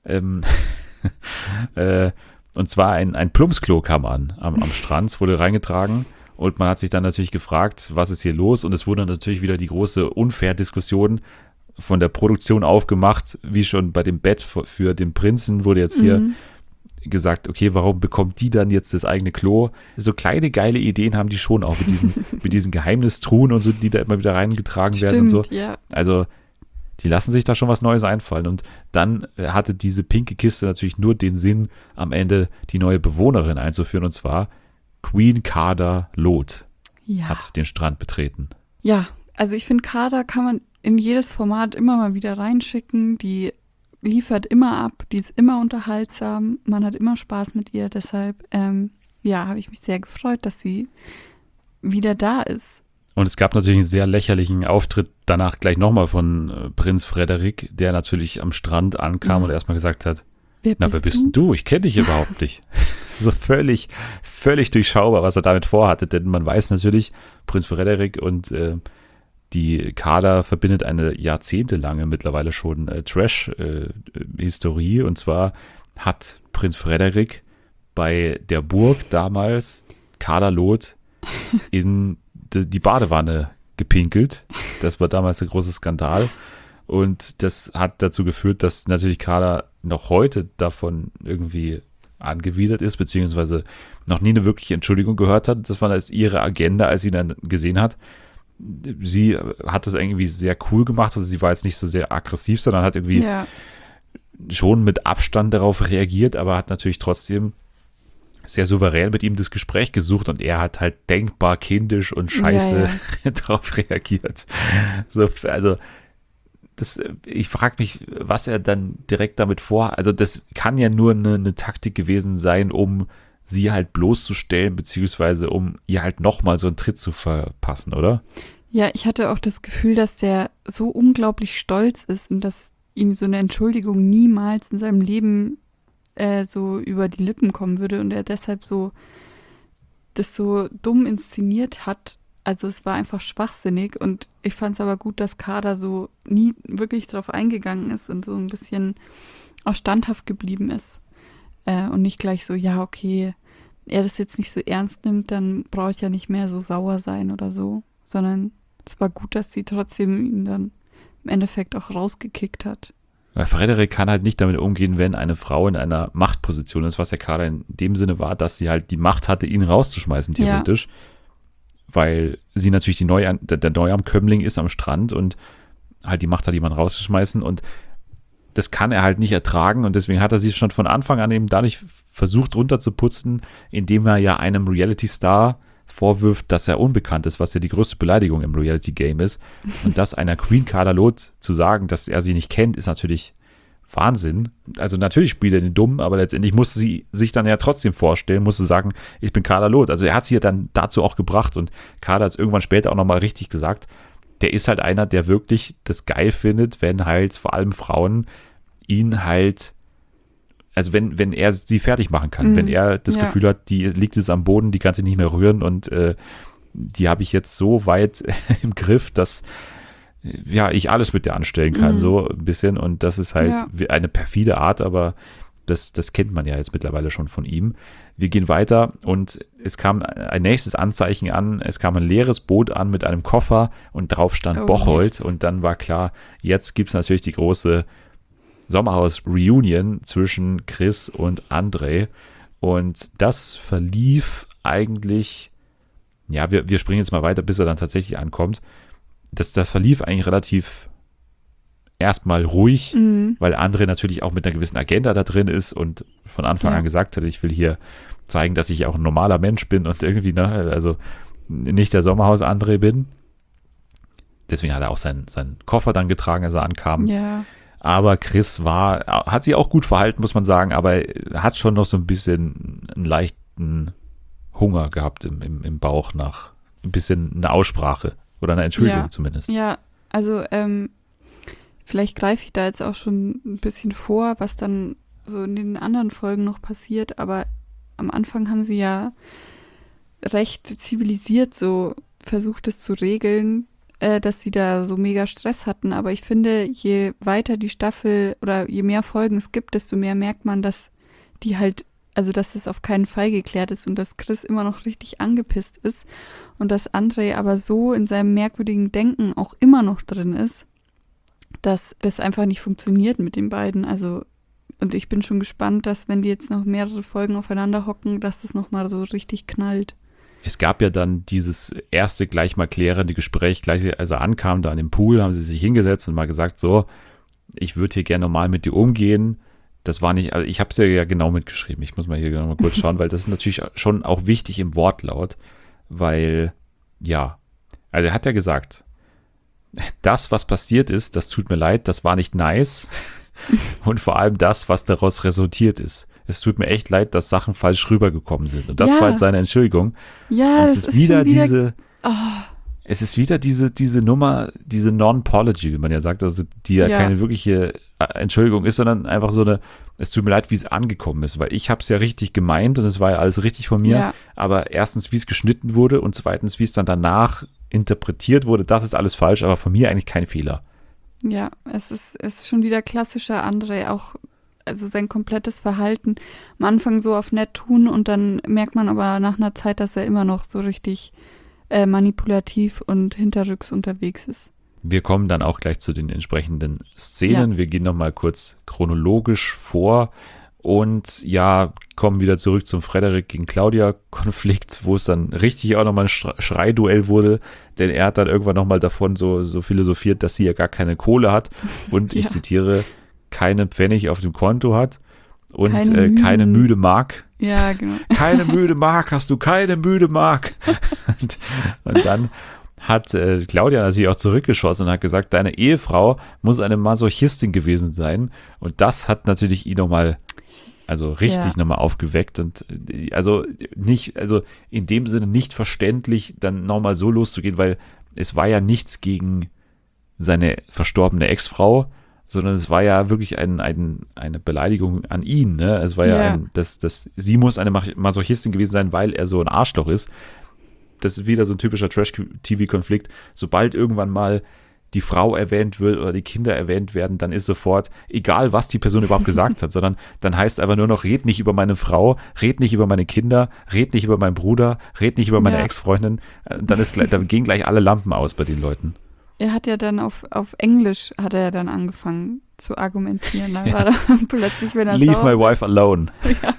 Und zwar ein Plumpsklo kam an am Strand, es wurde reingetragen und man hat sich dann natürlich gefragt, was ist hier los? Und es wurde natürlich wieder die große Unfair-Diskussion von der Produktion aufgemacht, wie schon bei dem Bett für den Prinzen wurde jetzt hier gesagt, okay, warum bekommt die dann jetzt das eigene Klo? So kleine geile Ideen haben die schon auch mit diesen Geheimnistruhen und so, die da immer wieder reingetragen werden und so. Ja. Also die lassen sich da schon was Neues einfallen. Und dann hatte diese pinke Kiste natürlich nur den Sinn, am Ende die neue Bewohnerin einzuführen. Und zwar Queen Kaada Loth hat den Strand betreten. Ja, also ich finde, Kaada kann man in jedes Format immer mal wieder reinschicken. Die liefert immer ab, die ist immer unterhaltsam, man hat immer Spaß mit ihr. Deshalb, habe ich mich sehr gefreut, dass sie wieder da ist. Und es gab natürlich einen sehr lächerlichen Auftritt danach gleich nochmal von Prinz Frederik, der natürlich am Strand ankam und erstmal gesagt hat, wer bist denn du? Ich kenne dich überhaupt nicht. So völlig durchschaubar, was er damit vorhatte, denn man weiß natürlich, Prinz Frederik und die Kaada verbindet eine jahrzehntelange mittlerweile schon Trash-Historie, und zwar hat Prinz Frederik bei der Burg damals Kaada Loth in die Badewanne gepinkelt. Das war damals der große Skandal. Und das hat dazu geführt, dass natürlich Kaada noch heute davon irgendwie angewidert ist, beziehungsweise noch nie eine wirkliche Entschuldigung gehört hat. Das war jetzt ihre Agenda, als sie dann gesehen hat. Sie hat das irgendwie sehr cool gemacht. Also sie war jetzt nicht so sehr aggressiv, sondern hat irgendwie schon mit Abstand darauf reagiert, aber hat natürlich trotzdem sehr souverän mit ihm das Gespräch gesucht und er hat halt denkbar kindisch und scheiße darauf reagiert. So, also ich frage mich, was er dann direkt damit also das kann ja nur eine Taktik gewesen sein, um sie halt bloßzustellen, beziehungsweise um ihr halt nochmal so einen Tritt zu verpassen, oder? Ja, ich hatte auch das Gefühl, dass der so unglaublich stolz ist und dass ihm so eine Entschuldigung niemals in seinem Leben so über die Lippen kommen würde und er deshalb das so dumm inszeniert hat. Also es war einfach schwachsinnig und ich fand es aber gut, dass Kaada so nie wirklich drauf eingegangen ist und so ein bisschen auch standhaft geblieben ist und nicht gleich so, ja okay, er das jetzt nicht so ernst nimmt, dann brauche ich ja nicht mehr so sauer sein oder so, sondern es war gut, dass sie trotzdem ihn dann im Endeffekt auch rausgekickt hat. Weil Frederik kann halt nicht damit umgehen, wenn eine Frau in einer Machtposition ist, was ja Kaada in dem Sinne war, dass sie halt die Macht hatte, ihn rauszuschmeißen, theoretisch. Ja. Weil sie natürlich der Neuankömmling ist am Strand und halt die Macht hat, jemanden rauszuschmeißen. Und das kann er halt nicht ertragen. Und deswegen hat er sie schon von Anfang an eben dadurch versucht runterzuputzen, indem er ja einem Reality-Star vorwirft, dass er unbekannt ist, was ja die größte Beleidigung im Reality-Game ist. Und das einer Queen Kaada Loth zu sagen, dass er sie nicht kennt, ist natürlich Wahnsinn. Also natürlich spielt er den Dummen, aber letztendlich musste sie sich dann ja trotzdem vorstellen, musste sagen, ich bin Kaada Loth. Also er hat sie ja dann dazu auch gebracht und Kaada hat es irgendwann später auch nochmal richtig gesagt, der ist halt einer, der wirklich das geil findet, wenn halt vor allem Frauen ihn halt, also wenn er sie fertig machen kann, wenn er das Gefühl hat, die liegt jetzt am Boden, die kann sich nicht mehr rühren und die habe ich jetzt so weit im Griff, dass ich alles mit der anstellen kann, so ein bisschen, und das ist halt eine perfide Art, aber das kennt man ja jetzt mittlerweile schon von ihm. Wir gehen weiter und es kam ein nächstes Anzeichen an, es kam ein leeres Boot an mit einem Koffer und drauf stand Bocholt und dann war klar, jetzt gibt es natürlich die große Sommerhaus-Reunion zwischen Chris und André und das verlief eigentlich, wir springen jetzt mal weiter, bis er dann tatsächlich ankommt. Das verlief eigentlich relativ erstmal ruhig, weil André natürlich auch mit einer gewissen Agenda da drin ist und von Anfang an gesagt hat, ich will hier zeigen, dass ich auch ein normaler Mensch bin und irgendwie, also nicht der Sommerhaus-André bin. Deswegen hat er auch seinen Koffer dann getragen, als er ankam. Ja. Aber Chris hat sich auch gut verhalten, muss man sagen, aber hat schon noch so ein bisschen einen leichten Hunger gehabt im Bauch nach ein bisschen einer Aussprache oder einer Entschuldigung zumindest. Ja, also vielleicht greife ich da jetzt auch schon ein bisschen vor, was dann so in den anderen Folgen noch passiert, aber am Anfang haben sie ja recht zivilisiert so versucht, es zu regeln, dass sie da so mega Stress hatten, aber ich finde, je weiter die Staffel oder je mehr Folgen es gibt, desto mehr merkt man, dass die halt, also dass das auf keinen Fall geklärt ist und dass Chris immer noch richtig angepisst ist und dass André aber so in seinem merkwürdigen Denken auch immer noch drin ist, dass das einfach nicht funktioniert mit den beiden. Also Und ich bin schon gespannt, dass wenn die jetzt noch mehrere Folgen aufeinander hocken, dass das nochmal so richtig knallt. Es gab ja dann dieses erste gleich mal klärende Gespräch, gleich als er ankam, da an dem Pool, haben sie sich hingesetzt und mal gesagt, so, ich würde hier gerne normal mit dir umgehen. Das war nicht, also ich habe es ja genau mitgeschrieben. Ich muss mal hier noch mal kurz schauen, weil das ist natürlich schon auch wichtig im Wortlaut, weil, ja, also er hat ja gesagt, das, was passiert ist, das tut mir leid, das war nicht nice und vor allem das, was daraus resultiert ist. Es tut mir echt leid, dass Sachen falsch rübergekommen sind. Und das Ja. war halt seine Entschuldigung. Ja, Und das ist schon wieder... es ist wieder diese Nummer, diese Non-Apology, wie man ja sagt, also die ja keine wirkliche Entschuldigung ist, sondern einfach so eine, es tut mir leid, wie es angekommen ist, weil ich habe es ja richtig gemeint und es war ja alles richtig von mir, Ja. aber erstens, wie es geschnitten wurde und zweitens, wie es dann danach interpretiert wurde, das ist alles falsch, aber von mir eigentlich kein Fehler. Ja, es ist schon wieder klassischer André, auch also sein komplettes Verhalten. Am Anfang so auf nett tun und dann merkt man aber nach einer Zeit, dass er immer noch so richtig manipulativ und hinterrücks unterwegs ist. Wir kommen dann auch gleich zu den entsprechenden Szenen. Ja. Wir gehen nochmal kurz chronologisch vor und ja, kommen wieder zurück zum Frederik gegen Claudia-Konflikt, wo es dann richtig auch nochmal ein Schreiduell wurde, denn er hat dann irgendwann nochmal davon so philosophiert, dass sie ja gar keine Kohle hat und ich Ja. zitiere, keinen Pfennig auf dem Konto hat und Keine keine müde Mark. Ja, genau. Keine müde Mark, hast du keine müde Mark? und dann hat Claudia natürlich auch zurückgeschossen und hat gesagt, deine Ehefrau muss eine Masochistin gewesen sein. Und das hat natürlich ihn nochmal, also richtig nochmal aufgeweckt und also in dem Sinne nicht verständlich, dann nochmal so loszugehen, weil es war ja nichts gegen seine verstorbene Ex-Frau, sondern es war ja wirklich eine Beleidigung an ihn. Ne? Es war ja, sie muss eine Masochistin gewesen sein, weil er so ein Arschloch ist. Das ist wieder so ein typischer Trash-TV-Konflikt. Sobald irgendwann mal die Frau erwähnt wird oder die Kinder erwähnt werden, dann ist sofort, egal was die Person überhaupt gesagt hat, sondern dann heißt einfach nur noch, red nicht über meine Frau, red nicht über meine Kinder, red nicht über meinen Bruder, red nicht über meine Ex-Freundin. Dann gehen gleich alle Lampen aus bei den Leuten. Er hat ja dann auf Englisch hat er dann angefangen zu argumentieren. Da war dann plötzlich, wenn er Leave my wife alone. Ja.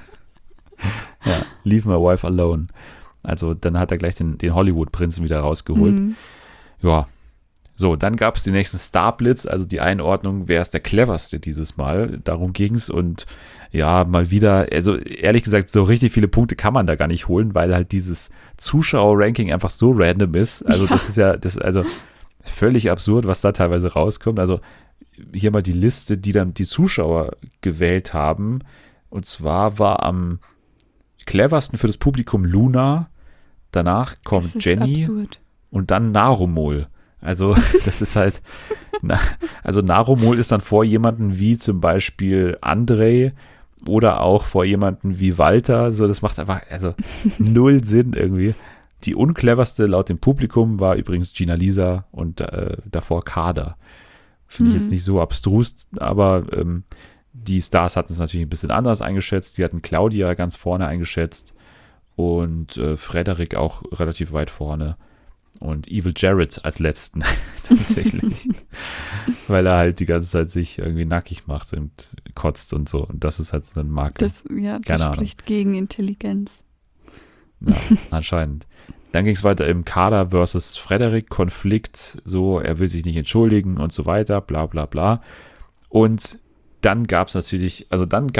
Ja, leave my wife alone. Also dann hat er gleich den Hollywood-Prinzen wieder rausgeholt. Mhm. Ja, so, dann gab es den nächsten Starblitz, also die Einordnung, wer ist der cleverste dieses Mal. Darum ging es und ja, mal wieder, also ehrlich gesagt, so richtig viele Punkte kann man da gar nicht holen, weil halt dieses Zuschauer-Ranking einfach so random ist. Also das ist also völlig absurd, was da teilweise rauskommt. Also hier mal die Liste, die dann die Zuschauer gewählt haben. Und zwar war am cleversten für das Publikum Luna, danach kommt Das ist Jenny absurd. und dann Narumol. Also das ist halt, also Narumol ist dann vor jemanden wie zum Beispiel André oder auch vor jemanden wie Walter. So, das macht einfach null Sinn irgendwie. Die uncleverste laut dem Publikum war übrigens Gina Lisa und davor Kader. Finde ich jetzt nicht so abstrus, aber die Stars hatten es natürlich ein bisschen anders eingeschätzt. Die hatten Claudia ganz vorne eingeschätzt und Frederik auch relativ weit vorne und Evil Jared als letzten tatsächlich, weil er halt die ganze Zeit sich irgendwie nackig macht und kotzt und so. Und das ist halt so ein Marke. Das Keine spricht gegen Intelligenz. Ja, anscheinend. Dann ging es weiter im Kader versus Frederik-Konflikt, so, er will sich nicht entschuldigen und so weiter, bla bla bla. Und dann gab es natürlich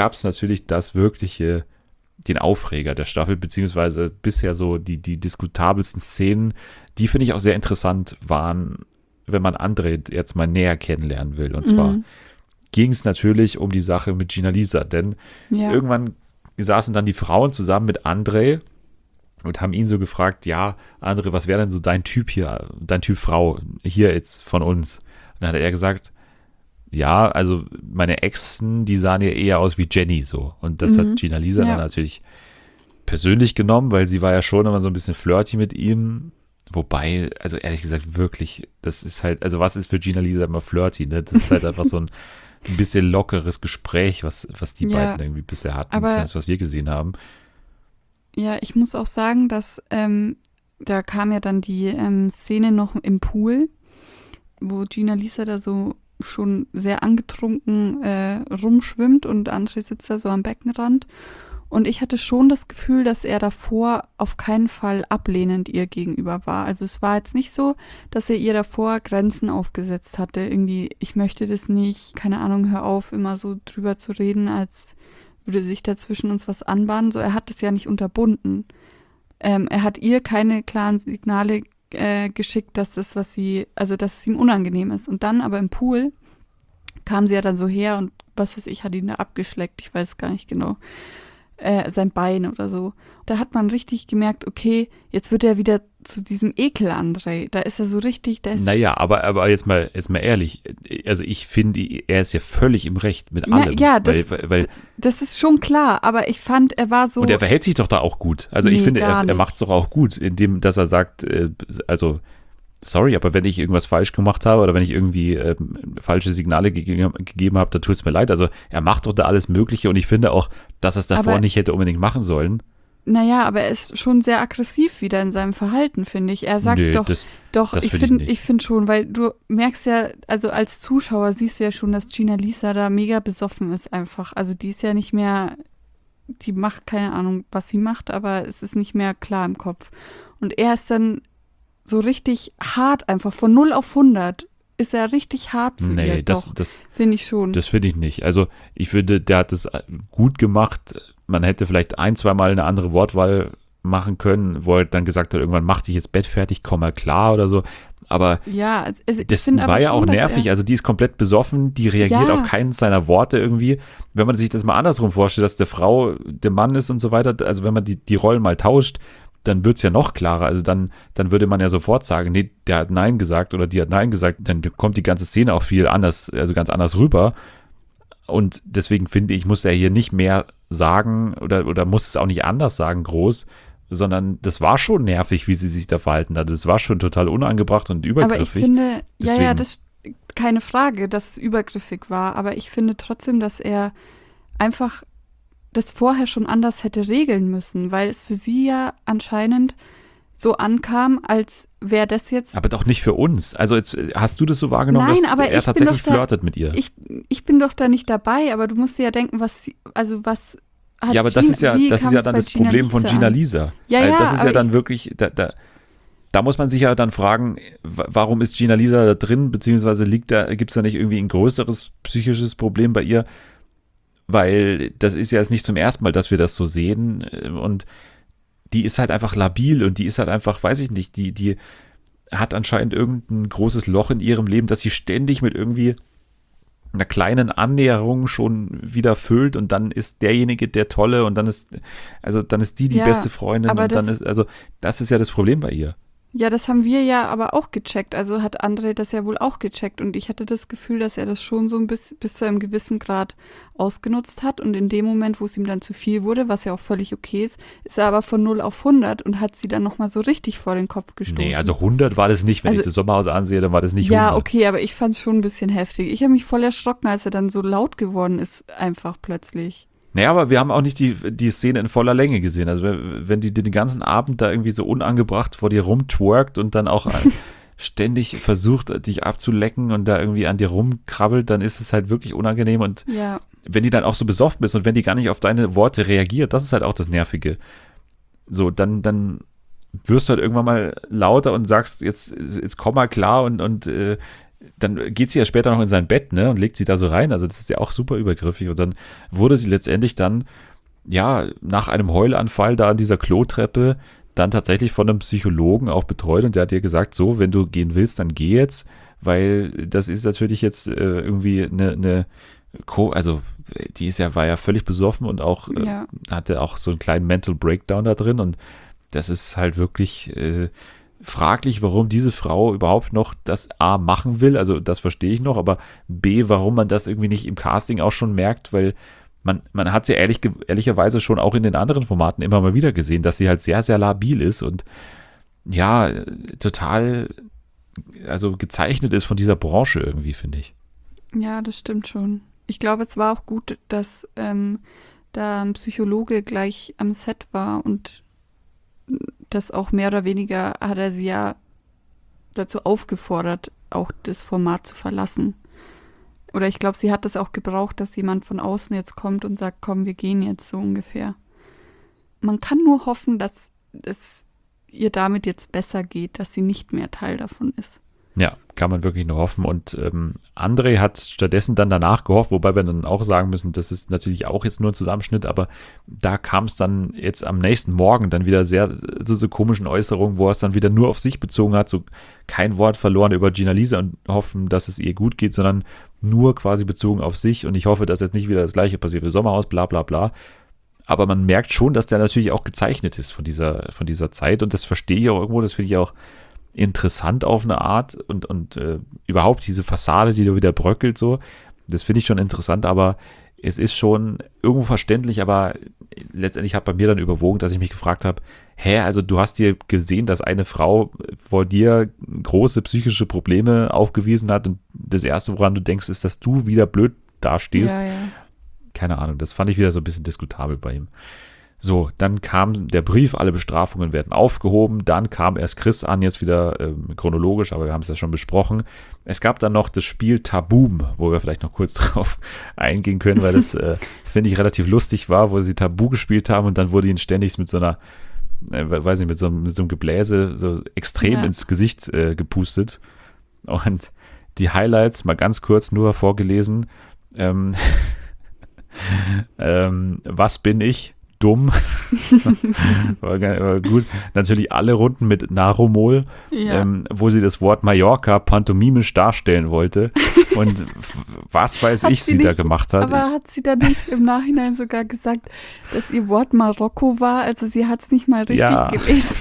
das wirkliche, den Aufreger der Staffel, beziehungsweise bisher so die diskutabelsten Szenen, die finde ich auch sehr interessant waren, wenn man André jetzt mal näher kennenlernen will. Und zwar ging es natürlich um die Sache mit Gina Lisa, denn irgendwann saßen dann die Frauen zusammen mit André und haben ihn so gefragt, ja, André, was wäre denn so dein Typ hier, dein Typ Frau hier jetzt von uns? Und dann hat er gesagt, ja, also meine Exen, die sahen ja eher aus wie Jenny so. Und das hat Gina Lisa dann natürlich persönlich genommen, weil sie war ja schon immer so ein bisschen flirty mit ihm. Wobei, also ehrlich gesagt, wirklich, das ist halt, also was ist für Gina Lisa immer flirty, ne? Das ist halt einfach so ein bisschen lockeres Gespräch, was die beiden irgendwie bisher hatten, zumindest was wir gesehen haben. Ja, ich muss auch sagen, dass da kam ja dann die Szene noch im Pool, wo Gina Lisa da so schon sehr angetrunken rumschwimmt und André sitzt da so am Beckenrand. Und ich hatte schon das Gefühl, dass er davor auf keinen Fall ablehnend ihr gegenüber war. Also es war jetzt nicht so, dass er ihr davor Grenzen aufgesetzt hatte. Irgendwie, ich möchte das nicht, keine Ahnung, hör auf, immer so drüber zu reden, als würde sich da zwischen uns was anbahnen. So, er hat das ja nicht unterbunden. Er hat ihr keine klaren Signale geschickt, dass das, dass es ihm unangenehm ist. Und dann aber im Pool kam sie ja dann so her und was weiß ich, hat ihn da abgeschleckt, ich weiß es gar nicht genau. Sein Bein oder so. Da hat man richtig gemerkt, okay, jetzt wird er wieder zu diesem Ekel André. Da ist er so richtig, Naja, aber jetzt mal ehrlich, also ich finde, er ist ja völlig im Recht mit allem. Ja, weil das ist schon klar, aber ich fand, er war so... Und er verhält sich doch da auch gut. Also ich finde, er macht es doch auch gut, indem, dass er sagt, sorry, aber wenn ich irgendwas falsch gemacht habe oder wenn ich irgendwie falsche Signale gegeben habe, dann tut es mir leid. Also er macht doch da alles Mögliche und ich finde auch, dass er es davor nicht hätte unbedingt machen sollen. Naja, aber er ist schon sehr aggressiv wieder in seinem Verhalten, finde ich. Er sagt das ich finde schon, weil du merkst ja, also als Zuschauer siehst du ja schon, dass Gina Lisa da mega besoffen ist einfach. Also die ist ja nicht mehr, die macht keine Ahnung, was sie macht, aber es ist nicht mehr klar im Kopf. Und er ist dann so richtig hart einfach, von 0 auf 100 ist er richtig hart zu ihr. Das finde ich schon. Das finde ich nicht. Also ich finde, der hat es gut gemacht. Man hätte vielleicht 1-2 Mal eine andere Wortwahl machen können, wo er dann gesagt hat, irgendwann mach dich jetzt Bett fertig, komm mal klar oder so. Aber ja, also das war ja auch nervig. Also die ist komplett besoffen, die reagiert auf keines seiner Worte irgendwie. Wenn man sich das mal andersrum vorstellt, dass der Frau der Mann ist und so weiter, also wenn man die Rollen mal tauscht, dann wird es ja noch klarer. Also dann würde man ja sofort sagen, nee, der hat Nein gesagt oder die hat Nein gesagt, dann kommt die ganze Szene auch viel anders, also ganz anders rüber. Und deswegen finde ich, muss er hier nicht mehr sagen oder muss es auch nicht anders sagen, groß, sondern das war schon nervig, wie sie sich da verhalten hat. Das war schon total unangebracht und übergriffig. Aber ich finde, das keine Frage, dass es übergriffig war, aber ich finde trotzdem, dass er einfach das vorher schon anders hätte regeln müssen, weil es für sie ja anscheinend so ankam, als wäre das jetzt... Aber doch nicht für uns. Also jetzt, hast du das so wahrgenommen, Nein, dass aber er tatsächlich flirtet mit ihr? Ich bin doch da nicht dabei, aber du musst dir ja denken, was hat ja, aber das ist ja dann das Problem von Gina Lisa. Ja, also das ist ja dann wirklich, da muss man sich ja dann fragen, warum ist Gina Lisa da drin, beziehungsweise gibt es da nicht irgendwie ein größeres psychisches Problem bei ihr? Weil das ist ja jetzt nicht zum ersten Mal, dass wir das so sehen und die ist halt einfach labil und die ist halt einfach, weiß ich nicht, die hat anscheinend irgendein großes Loch in ihrem Leben, das sie ständig mit irgendwie einer kleinen Annäherung schon wieder füllt und dann ist derjenige der Tolle und dann ist die beste Freundin und dann ist, also das ist ja das Problem bei ihr. Ja, das haben wir ja aber auch gecheckt. Also hat André das ja wohl auch gecheckt. Und ich hatte das Gefühl, dass er das schon so bis zu einem gewissen Grad ausgenutzt hat. Und in dem Moment, wo es ihm dann zu viel wurde, was ja auch völlig okay ist, ist er aber von 0 auf 100 und hat sie dann nochmal so richtig vor den Kopf gestoßen. Nee, also 100 war das nicht. Wenn ich das Sommerhaus ansehe, dann war das nicht 100. Ja, okay, aber ich fand es schon ein bisschen heftig. Ich habe mich voll erschrocken, als er dann so laut geworden ist, einfach plötzlich. Naja, aber wir haben auch nicht die Szene in voller Länge gesehen. Also wenn die den ganzen Abend da irgendwie so unangebracht vor dir rumtwerkt und dann auch ständig versucht, dich abzulecken und da irgendwie an dir rumkrabbelt, dann ist es halt wirklich unangenehm. Und wenn die dann auch so besoffen ist und wenn die gar nicht auf deine Worte reagiert, das ist halt auch das Nervige. So, dann wirst du halt irgendwann mal lauter und sagst, jetzt komm mal klar und dann geht sie ja später noch in sein Bett, ne, und legt sie da so rein, also das ist ja auch super übergriffig und dann wurde sie letztendlich dann, ja, nach einem Heulanfall da an dieser Klotreppe dann tatsächlich von einem Psychologen auch betreut und der hat ihr gesagt, so, wenn du gehen willst, dann geh jetzt, weil das ist natürlich jetzt irgendwie also die war ja völlig besoffen und auch hatte auch so einen kleinen Mental Breakdown da drin und das ist halt wirklich fraglich, warum diese Frau überhaupt noch das A machen will, also das verstehe ich noch, aber B, warum man das irgendwie nicht im Casting auch schon merkt, weil man hat sie ehrlicherweise schon auch in den anderen Formaten immer mal wieder gesehen, dass sie halt sehr, sehr labil ist und ja, total also gezeichnet ist von dieser Branche irgendwie, finde ich. Ja, das stimmt schon. Ich glaube, es war auch gut, dass da ein Psychologe gleich am Set war und das auch mehr oder weniger hat er sie ja dazu aufgefordert, auch das Format zu verlassen. Oder ich glaube, sie hat das auch gebraucht, dass jemand von außen jetzt kommt und sagt, komm, wir gehen jetzt so ungefähr. Man kann nur hoffen, dass es ihr damit jetzt besser geht, dass sie nicht mehr Teil davon ist. Ja, kann man wirklich nur hoffen. Und André hat stattdessen dann danach gehofft, wobei wir dann auch sagen müssen, das ist natürlich auch jetzt nur ein Zusammenschnitt, aber da kam es dann jetzt am nächsten Morgen dann wieder sehr so komischen Äußerungen, wo er es dann wieder nur auf sich bezogen hat, so kein Wort verloren über Gina Lisa und hoffen, dass es ihr gut geht, sondern nur quasi bezogen auf sich. Und ich hoffe, dass jetzt nicht wieder das Gleiche passiert wie Sommerhaus, bla bla bla. Aber man merkt schon, dass der natürlich auch gezeichnet ist von dieser Zeit und das verstehe ich auch irgendwo, das finde ich auch interessant auf eine Art und überhaupt diese Fassade, die da wieder bröckelt so, das finde ich schon interessant, aber es ist schon irgendwo verständlich, aber letztendlich hat bei mir dann überwogen, dass ich mich gefragt habe, also du hast dir gesehen, dass eine Frau vor dir große psychische Probleme aufgewiesen hat und das Erste, woran du denkst, ist, dass du wieder blöd dastehst. Ja. Keine Ahnung, das fand ich wieder so ein bisschen diskutabel bei ihm. So, dann kam der Brief, alle Bestrafungen werden aufgehoben, dann kam erst Chris an, jetzt wieder chronologisch, aber wir haben es ja schon besprochen. Es gab dann noch das Spiel Taboom, wo wir vielleicht noch kurz drauf eingehen können, weil das, finde ich, relativ lustig war, wo sie Tabu gespielt haben und dann wurde ihnen ständig mit so einer, weiß nicht, mit so einem Gebläse so extrem ins Gesicht gepustet. Und die Highlights, mal ganz kurz nur vorgelesen, was bin ich? Dumm. war gut. Natürlich alle Runden mit Narumol, wo sie das Wort Mallorca pantomimisch darstellen wollte. Und was weiß ich, sie da gemacht hat. Aber hat sie dann nicht im Nachhinein sogar gesagt, dass ihr Wort Marokko war? Also sie hat es nicht mal richtig gelesen.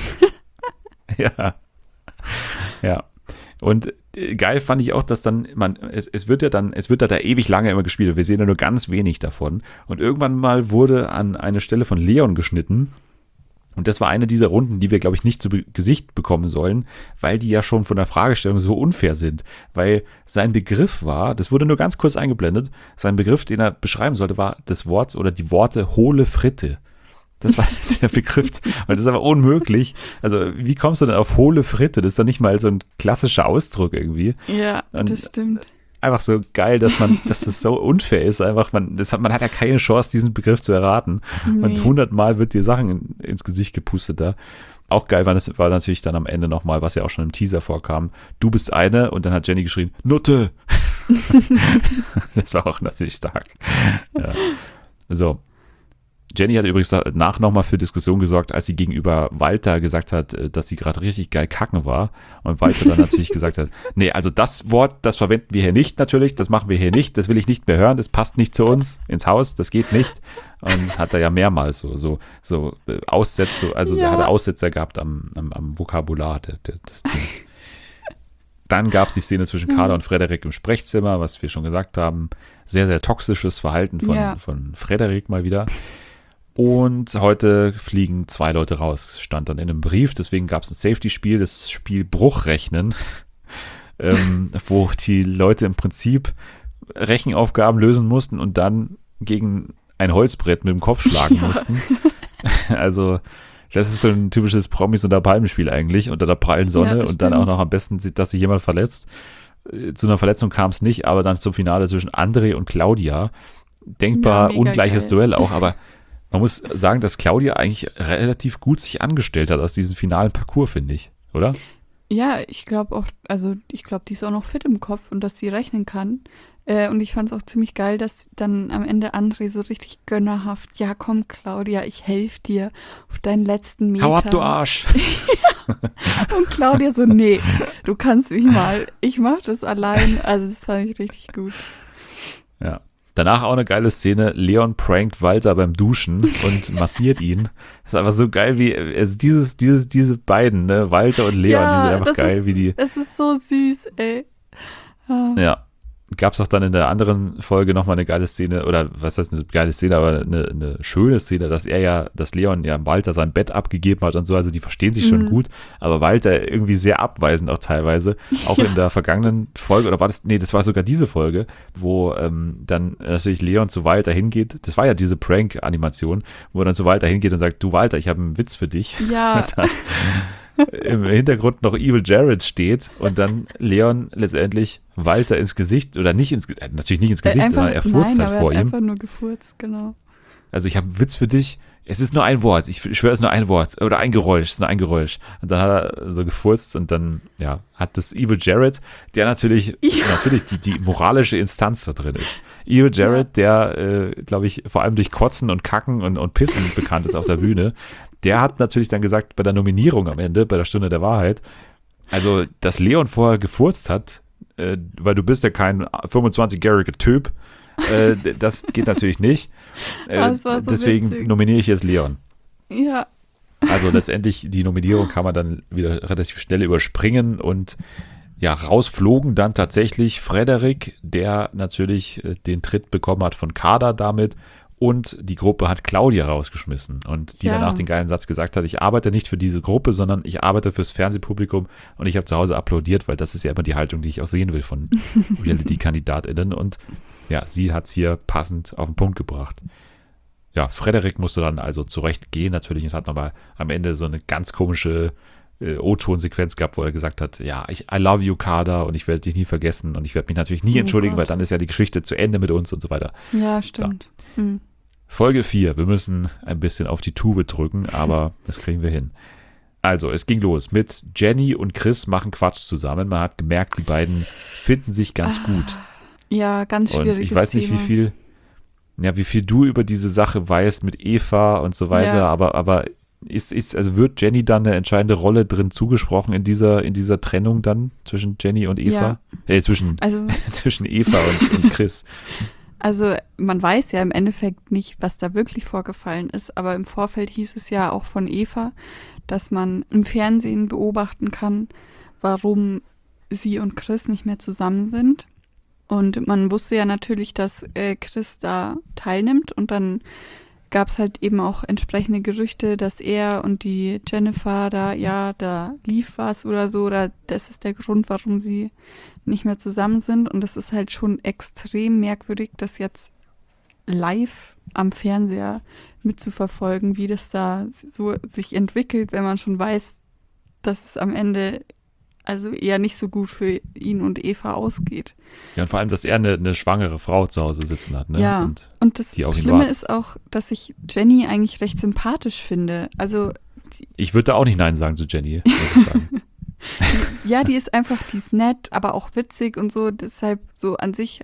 Ja. Und geil fand ich auch, dass dann, es wird da ewig lange immer gespielt. Wir sehen ja nur ganz wenig davon. Und irgendwann mal wurde an eine Stelle von Leon geschnitten. Und das war eine dieser Runden, die wir, glaube ich, nicht zu Gesicht bekommen sollen, weil die ja schon von der Fragestellung so unfair sind. Weil sein Begriff war, das wurde nur ganz kurz eingeblendet, sein Begriff, den er beschreiben sollte, war das Wort oder die Worte hohle Fritte. Das war der Begriff. Und das ist aber unmöglich. Also, wie kommst du denn auf hohle Fritte? Das ist doch nicht mal so ein klassischer Ausdruck irgendwie. Ja, das stimmt. Einfach so geil, dass das so unfair ist. Einfach, man hat ja keine Chance, diesen Begriff zu erraten. Nee. Und 100-mal wird dir Sachen ins Gesicht gepustet da. Auch geil war natürlich dann am Ende nochmal, was ja auch schon im Teaser vorkam. Du bist eine und dann hat Jenny geschrien, Nutte! Das war auch natürlich stark. Ja. So. Jenny hat übrigens danach nochmal für Diskussion gesorgt, als sie gegenüber Walter gesagt hat, dass sie gerade richtig geil kacken war. Und Walter dann natürlich gesagt hat, nee, also das Wort, das verwenden wir hier nicht natürlich, das machen wir hier nicht, das will ich nicht mehr hören, das passt nicht zu uns ins Haus, das geht nicht. Und hat er ja mehrmals so Aussätze, also er hatte Aussetzer gehabt am Vokabular des Teams. Dann gab es die Szene zwischen Carla und Frederik im Sprechzimmer, was wir schon gesagt haben. Sehr, sehr toxisches Verhalten von Frederik mal wieder. Und heute fliegen 2 Leute raus, stand dann in einem Brief. Deswegen gab es ein Safety-Spiel, das Spiel Bruchrechnen, wo die Leute im Prinzip Rechenaufgaben lösen mussten und dann gegen ein Holzbrett mit dem Kopf schlagen mussten. Also das ist so ein typisches Promis- unter Palmenspiel eigentlich, unter der prallen Sonne und dann auch noch am besten, dass sich jemand verletzt. Zu einer Verletzung kam es nicht, aber dann zum Finale zwischen André und Claudia. Denkbar ungleiches Duell auch, aber man muss sagen, dass Claudia eigentlich relativ gut sich angestellt hat aus diesem finalen Parcours, finde ich, oder? Ja, ich glaube auch, die ist auch noch fit im Kopf und dass sie rechnen kann. Und ich fand es auch ziemlich geil, dass dann am Ende André so richtig gönnerhaft, ja komm Claudia, ich helfe dir auf deinen letzten Meter. Hau ab, du Arsch! Und Claudia so, nee, du kannst mich mal, ich mach das allein. Also das fand ich richtig gut. Ja. Danach auch eine geile Szene, Leon prankt Walter beim Duschen und massiert ihn. Das ist einfach so geil, wie, also diese beiden, ne, Walter und Leon, die sind einfach geil, wie die. Es ist so süß, ey. Ja. Gab es auch dann in der anderen Folge nochmal eine geile Szene, oder was heißt eine geile Szene, aber eine schöne Szene, dass Leon ja Walter sein Bett abgegeben hat und so, also die verstehen sich schon gut, aber Walter irgendwie sehr abweisend auch teilweise, auch in der vergangenen Folge, oder war das, nee, das war sogar diese Folge, wo dann natürlich Leon zu Walter hingeht, das war ja diese Prank-Animation, wo er dann zu Walter hingeht und sagt, du Walter, ich habe einen Witz für dich. Ja. im Hintergrund noch Evil Jared steht und dann Leon letztendlich Walter ins Gesicht, oder nicht natürlich nicht ins Gesicht, sondern er furzt halt vor ihm. Einfach nur gefurzt, genau. Also ich habe einen Witz für dich. Es ist nur ein Wort. Ich schwöre, es ist nur ein Wort. Oder ein Geräusch. Es ist nur ein Geräusch. Und dann hat er so gefurzt und dann, ja, hat das Evil Jared, der natürlich die moralische Instanz da drin ist. Evil Jared, der, glaube ich, vor allem durch Kotzen und Kacken und Pissen bekannt ist auf der Bühne, der hat natürlich dann gesagt, bei der Nominierung am Ende, bei der Stunde der Wahrheit, also, dass Leon vorher gefurzt hat, weil du bist ja kein 25-jähriger Typ, das geht natürlich nicht. So deswegen witzig. nominiere ich jetzt Leon. Ja. Also letztendlich, die Nominierung kann man dann wieder relativ schnell überspringen und ja, rausflogen dann tatsächlich Frederik, der natürlich den Tritt bekommen hat von Kader damit, und die Gruppe hat Claudia rausgeschmissen und die danach den geilen Satz gesagt hat, ich arbeite nicht für diese Gruppe, sondern ich arbeite fürs Fernsehpublikum, und ich habe zu Hause applaudiert, weil das ist ja immer die Haltung, die ich auch sehen will von Reality-KandidatInnen, und ja, sie hat es hier passend auf den Punkt gebracht. Ja, Frederik musste dann also zurecht gehen natürlich und hat nochmal am Ende so eine ganz komische O-Ton-Sequenz gehabt, wo er gesagt hat, ja, I love you, Kader, und ich werde dich nie vergessen und ich werde mich natürlich nie entschuldigen, weil dann ist ja die Geschichte zu Ende mit uns und so weiter. Ja, stimmt. So. Folge 4, wir müssen ein bisschen auf die Tube drücken, aber das kriegen wir hin. Also, es ging los mit Jenny und Chris machen Quatsch zusammen. Man hat gemerkt, die beiden finden sich ganz gut. Ja, ganz schwierig. Und ich weiß nicht, wie viel du über diese Sache weißt mit Eva und so weiter, aber also wird Jenny dann eine entscheidende Rolle drin zugesprochen in dieser Trennung dann zwischen Jenny und Eva? Ja. Zwischen Eva und Chris. Also man weiß ja im Endeffekt nicht, was da wirklich vorgefallen ist, aber im Vorfeld hieß es ja auch von Eva, dass man im Fernsehen beobachten kann, warum sie und Chris nicht mehr zusammen sind. Und man wusste ja natürlich, dass Chris da teilnimmt, und dann gab es halt eben auch entsprechende Gerüchte, dass er und die Jennifer da lief was oder so, oder das ist der Grund, warum sie nicht mehr zusammen sind. Und das ist halt schon extrem merkwürdig, das jetzt live am Fernseher mitzuverfolgen, wie das da so sich entwickelt, wenn man schon weiß, dass es am Ende also eher nicht so gut für ihn und Eva ausgeht. Ja, und vor allem, dass er eine schwangere Frau zu Hause sitzen hat. Ne? Ja, und das Schlimme ist auch, dass ich Jenny eigentlich recht sympathisch finde. Also ich würde da auch nicht Nein sagen zu Jenny, muss ich sagen. Ja, die ist nett, aber auch witzig und so. Deshalb so an sich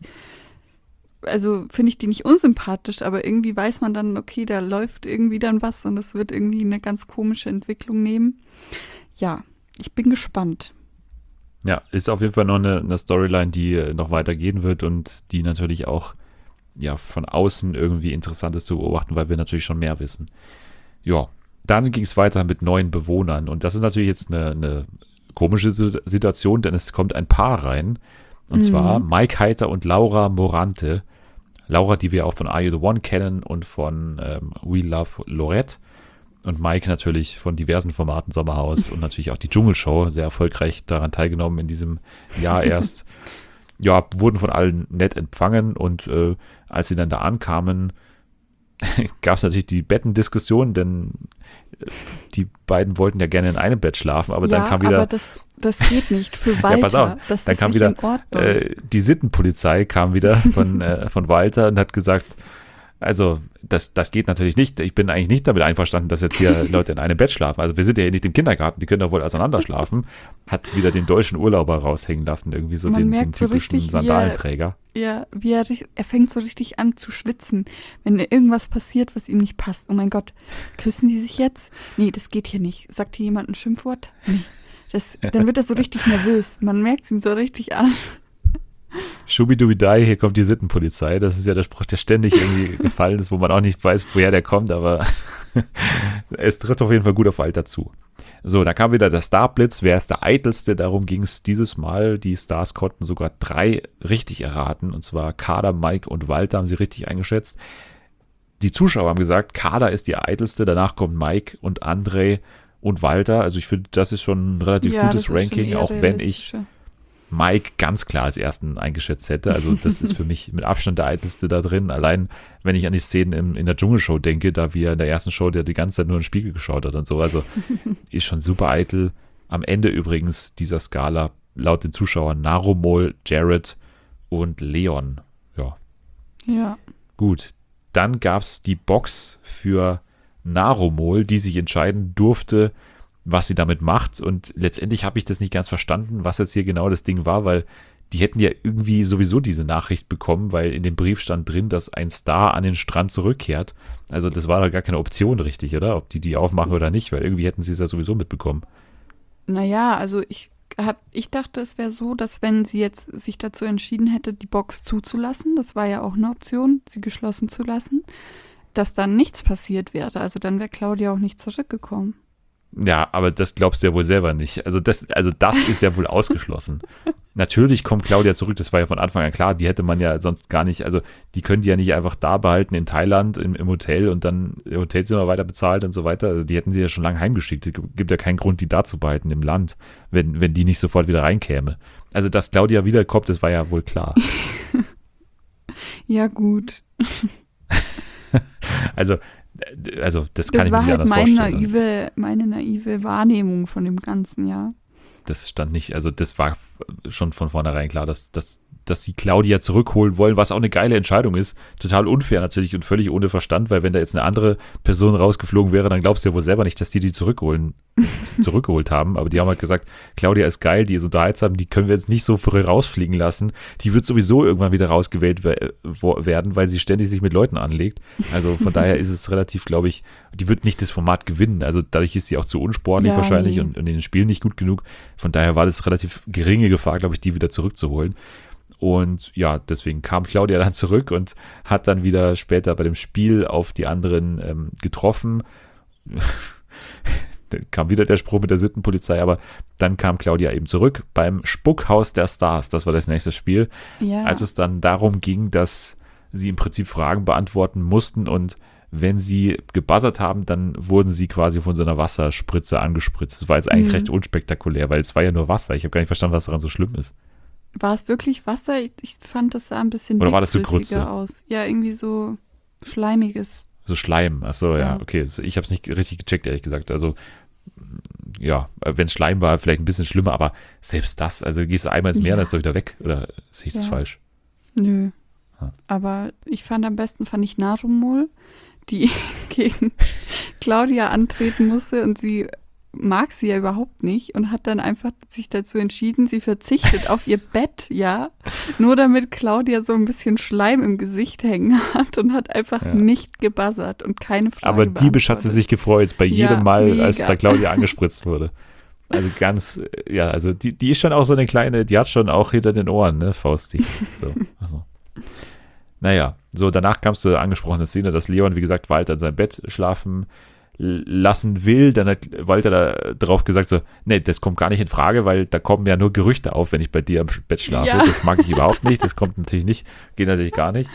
finde ich die nicht unsympathisch, aber irgendwie weiß man dann, okay, da läuft irgendwie dann was und das wird irgendwie eine ganz komische Entwicklung nehmen. Ja, ich bin gespannt. Ja, ist auf jeden Fall noch eine Storyline, die noch weitergehen wird und die natürlich auch von außen irgendwie interessant ist zu beobachten, weil wir natürlich schon mehr wissen. Ja, dann ging es weiter mit neuen Bewohnern und das ist natürlich jetzt eine komische Situation, denn es kommt ein Paar rein und zwar Mike Heiter und Laura Morante. Laura, die wir auch von Are You The One kennen und von We Love Lorette. Und Mike natürlich von diversen Formaten, Sommerhaus und natürlich auch die Dschungelshow, sehr erfolgreich daran teilgenommen in diesem Jahr erst. Ja, wurden von allen nett empfangen und als sie dann da ankamen, gab es natürlich die Bettendiskussion, denn die beiden wollten ja gerne in einem Bett schlafen, aber dann kam wieder... aber das geht nicht für Walter. Ja, pass auf, das dann ist kam nicht wieder in Ordnung. Die Sittenpolizei kam wieder von Walter und hat gesagt, also das geht natürlich nicht. Ich bin eigentlich nicht damit einverstanden, dass jetzt hier Leute in einem Bett schlafen. Also wir sind ja hier nicht im Kindergarten, die können doch wohl auseinander schlafen. Hat wieder den deutschen Urlauber raushängen lassen, irgendwie so den typischen richtig, Sandalenträger. Er fängt so richtig an zu schwitzen, wenn irgendwas passiert, was ihm nicht passt. Oh mein Gott, küssen die sich jetzt? Nee, das geht hier nicht. Sagt hier jemand ein Schimpfwort? Nee. Dann wird er so richtig nervös. Man merkt es ihm so richtig an. Schubidubidai, hier kommt die Sittenpolizei. Das ist ja der Spruch, der ständig irgendwie gefallen ist, wo man auch nicht weiß, woher der kommt, aber es trifft auf jeden Fall gut auf Walter zu. So, da kam wieder der Starblitz. Wer ist der Eitelste? Darum ging es dieses Mal. Die Stars konnten sogar 3 richtig erraten, und zwar Kader, Mike und Walter haben sie richtig eingeschätzt. Die Zuschauer haben gesagt, Kader ist die Eitelste, danach kommt Mike und André und Walter. Also ich finde, das ist schon ein relativ gutes Ranking, auch wenn ich Mike ganz klar als ersten eingeschätzt hätte. Also das ist für mich mit Abstand der eitelste da drin. Allein, wenn ich an die Szenen in der Dschungelshow denke, da wir in der ersten Show, der die ganze Zeit nur in den Spiegel geschaut hat und so. Also ist schon super eitel. Am Ende übrigens dieser Skala laut den Zuschauern Narumol, Jared und Leon. Ja. Gut, dann gab es die Box für Narumol, die sich entscheiden durfte, was sie damit macht. Und letztendlich habe ich das nicht ganz verstanden, was jetzt hier genau das Ding war, weil die hätten ja irgendwie sowieso diese Nachricht bekommen, weil in dem Brief stand drin, dass ein Star an den Strand zurückkehrt. Also das war doch gar keine Option richtig, oder? Ob die aufmachen oder nicht, weil irgendwie hätten sie es ja sowieso mitbekommen. Naja, also ich dachte, es wäre so, dass wenn sie jetzt sich dazu entschieden hätte, die Box zuzulassen, das war ja auch eine Option, sie geschlossen zu lassen, dass dann nichts passiert wäre. Also dann wäre Claudia auch nicht zurückgekommen. Ja, aber das glaubst du ja wohl selber nicht. Also das ist ja wohl ausgeschlossen. Natürlich kommt Claudia zurück, das war ja von Anfang an klar, die hätte man ja sonst gar nicht, also die können die ja nicht einfach da behalten in Thailand im Hotel und dann Hotelzimmer weiter bezahlt und so weiter. Also die hätten sie ja schon lange heimgeschickt. Es gibt ja keinen Grund, die da zu behalten im Land, wenn die nicht sofort wieder reinkäme. Also dass Claudia wiederkommt, das war ja wohl klar. Ja, gut. Also das kann ich mir nicht anders vorstellen. Das war halt meine naive Wahrnehmung von dem Ganzen, ja. Das stand nicht, also das war schon von vornherein klar, dass sie Claudia zurückholen wollen, was auch eine geile Entscheidung ist. Total unfair natürlich und völlig ohne Verstand, weil wenn da jetzt eine andere Person rausgeflogen wäre, dann glaubst du ja wohl selber nicht, dass die zurückgeholt haben. Aber die haben halt gesagt, Claudia ist geil, die ist unterhaltsam, die können wir jetzt nicht so früh rausfliegen lassen. Die wird sowieso irgendwann wieder rausgewählt werden, weil sie ständig sich mit Leuten anlegt. Also von daher ist es relativ, glaube ich, die wird nicht das Format gewinnen. Also dadurch ist sie auch zu unsportlich wahrscheinlich und in den Spielen nicht gut genug. Von daher war das relativ geringe Gefahr, glaube ich, die wieder zurückzuholen. Und ja, deswegen kam Claudia dann zurück und hat dann wieder später bei dem Spiel auf die anderen getroffen. Dann kam wieder der Spruch mit der Sittenpolizei, aber dann kam Claudia eben zurück beim Spuckhaus der Stars. Das war das nächste Spiel, als es dann darum ging, dass sie im Prinzip Fragen beantworten mussten und wenn sie gebuzzert haben, dann wurden sie quasi von so einer Wasserspritze angespritzt. Das war jetzt eigentlich recht unspektakulär, weil es war ja nur Wasser. Ich habe gar nicht verstanden, was daran so schlimm ist. War es wirklich Wasser? Ich fand, das sah ein bisschen oder war das so dickflüssiger Grütze? Aus. Ja, irgendwie so schleimiges. So Schleim, achso, ja, Ja. okay. Ich habe es nicht richtig gecheckt, ehrlich gesagt. Also, ja, wenn es Schleim war, vielleicht ein bisschen schlimmer, aber selbst das, also gehst du einmal ins Meer, dann ist doch wieder weg. Oder sehe ich das Ja. falsch? Nö. Ah. Aber am besten fand ich Narumol, die gegen Claudia antreten musste und sie mag sie ja überhaupt nicht und hat dann einfach sich dazu entschieden, sie verzichtet auf ihr Bett, ja, nur damit Claudia so ein bisschen Schleim im Gesicht hängen hat und hat einfach nicht gebuzzert und keine Frage Aber diebisch hat sie sich gefreut, bei jedem Mal, mega. als da Claudia angespritzt wurde. Also ganz, ja, also die ist schon auch so eine kleine, die hat schon auch hinter den Ohren, ne, faustig. So, also. Naja, so danach kam es zur angesprochenen Szene, dass Leon, wie gesagt, Walter in seinem Bett schlafen lassen will. Dann hat Walter da drauf gesagt so, nee, das kommt gar nicht in Frage, weil da kommen ja nur Gerüchte auf, wenn ich bei dir im Bett schlafe. Ja. Das mag ich überhaupt nicht, das kommt natürlich nicht, geht natürlich gar nicht.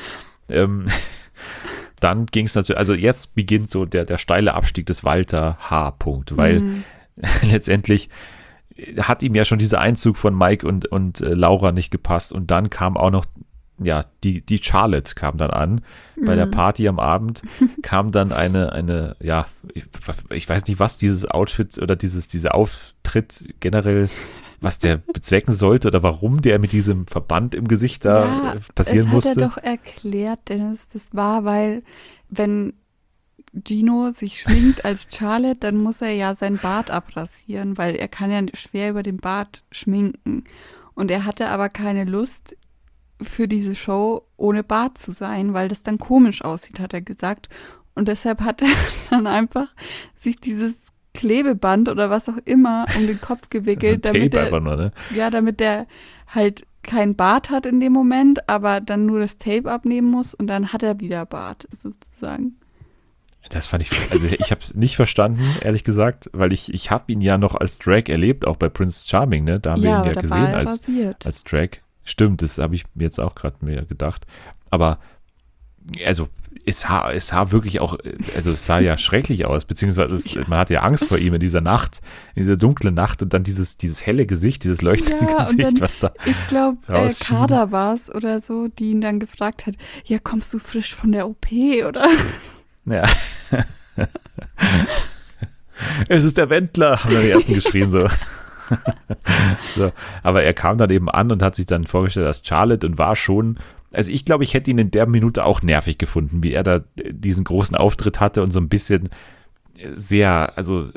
Dann ging es natürlich, also jetzt beginnt so der steile Abstieg des Walter H-Punkt, weil letztendlich hat ihm ja schon dieser Einzug von Mike und Laura nicht gepasst und dann kam auch noch die Charlotte kam dann an. Bei der Party am Abend kam dann eine ich weiß nicht, was dieses Outfit oder dieser Auftritt generell, was der bezwecken sollte oder warum der mit diesem Verband im Gesicht da passieren musste. Das hat er doch erklärt, Dennis. Das war, weil wenn Gino sich schminkt als Charlotte, dann muss er ja sein Bart abrasieren, weil er kann ja schwer über den Bart schminken. Und er hatte aber keine Lust, für diese Show ohne Bart zu sein, weil das dann komisch aussieht, hat er gesagt. Und deshalb hat er dann einfach sich dieses Klebeband oder was auch immer um den Kopf gewickelt, also Tape einfach nur, ne? Ja, damit er halt kein Bart hat in dem Moment, aber dann nur das Tape abnehmen muss und dann hat er wieder Bart, sozusagen. Das fand ich, also ich habe es nicht verstanden, ehrlich gesagt, weil ich habe ihn ja noch als Drag erlebt, auch bei Prince Charming, ne? Da haben wir ihn ja gesehen als Drag. Stimmt, das habe ich mir jetzt auch gerade mir gedacht. Aber, also, es sah wirklich auch, also es sah ja schrecklich aus, beziehungsweise man hatte ja Angst vor ihm in dieser Nacht, in dieser dunklen Nacht und dann dieses helle Gesicht, dieses leuchtende Ja, und Gesicht, dann, was da ich glaube, rausschien. Kader war es oder so, die ihn dann gefragt hat, ja, kommst du frisch von der OP, oder? Ja. Es ist der Wendler, haben dann die ersten geschrien so. So. Aber er kam dann eben an und hat sich dann vorgestellt als Charlotte und war schon, also ich glaube, ich hätte ihn in der Minute auch nervig gefunden, wie er da diesen großen Auftritt hatte und so ein bisschen sehr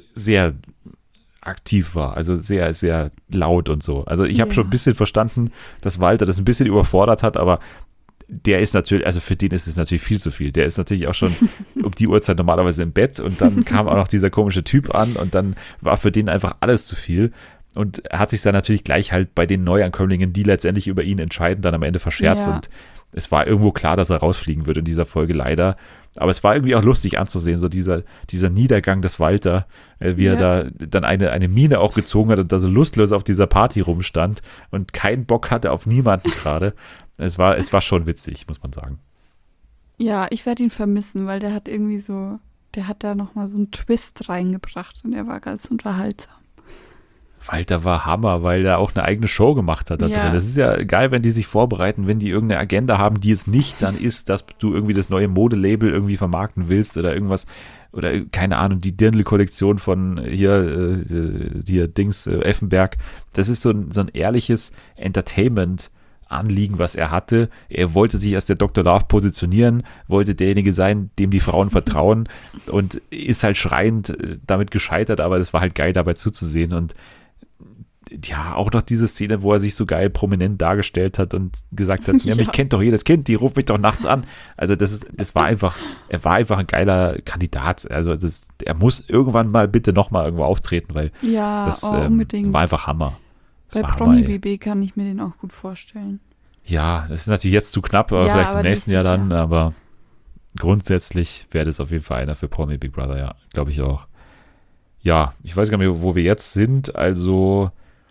aktiv war, also sehr, sehr laut und so. Also ich habe schon ein bisschen verstanden, dass Walter das ein bisschen überfordert hat, aber der ist natürlich, also für den ist es natürlich viel zu viel. Der ist natürlich auch schon um die Uhrzeit normalerweise im Bett und dann kam auch noch dieser komische Typ an und dann war für den einfach alles zu viel. Und er hat sich dann natürlich gleich halt bei den Neuankömmlingen, die letztendlich über ihn entscheiden, dann am Ende verscherzt. Ja. Und es war irgendwo klar, dass er rausfliegen wird in dieser Folge leider. Aber es war irgendwie auch lustig anzusehen, so dieser Niedergang des Walter, wie er da dann eine Mine auch gezogen hat und da so lustlos auf dieser Party rumstand und keinen Bock hatte auf niemanden gerade. Es war schon witzig, muss man sagen. Ja, ich werde ihn vermissen, weil der hat irgendwie so, der hat da nochmal so einen Twist reingebracht und er war ganz unterhaltsam. Walter war Hammer, weil er auch eine eigene Show gemacht hat da Ja. drin. Das ist ja geil, wenn die sich vorbereiten, wenn die irgendeine Agenda haben, die es nicht dann ist, dass du irgendwie das neue Modelabel irgendwie vermarkten willst oder irgendwas, oder keine Ahnung, die Dirndl-Kollektion von hier Dings, Effenberg. Das ist so ein ehrliches Entertainment-Anliegen, was er hatte. Er wollte sich als der Dr. Love positionieren, wollte derjenige sein, dem die Frauen vertrauen und ist halt schreiend damit gescheitert, aber es war halt geil dabei zuzusehen und ja, auch noch diese Szene, wo er sich so geil prominent dargestellt hat und gesagt hat, ja, mich kennt doch jedes Kind, die ruft mich doch nachts an. Also er war einfach ein geiler Kandidat. Also er muss irgendwann mal bitte nochmal irgendwo auftreten, weil Ja, das unbedingt. war einfach Hammer. Das Bei war Hammer, Promi ey. BB kann ich mir den auch gut vorstellen. Ja, das ist natürlich jetzt zu knapp, aber Ja, vielleicht aber im nächsten Jahr nächstes dann, aber grundsätzlich wäre das auf jeden Fall einer für Promi Big Brother, ja, glaube ich auch. Ja, ich weiß gar nicht mehr, wo wir jetzt sind, also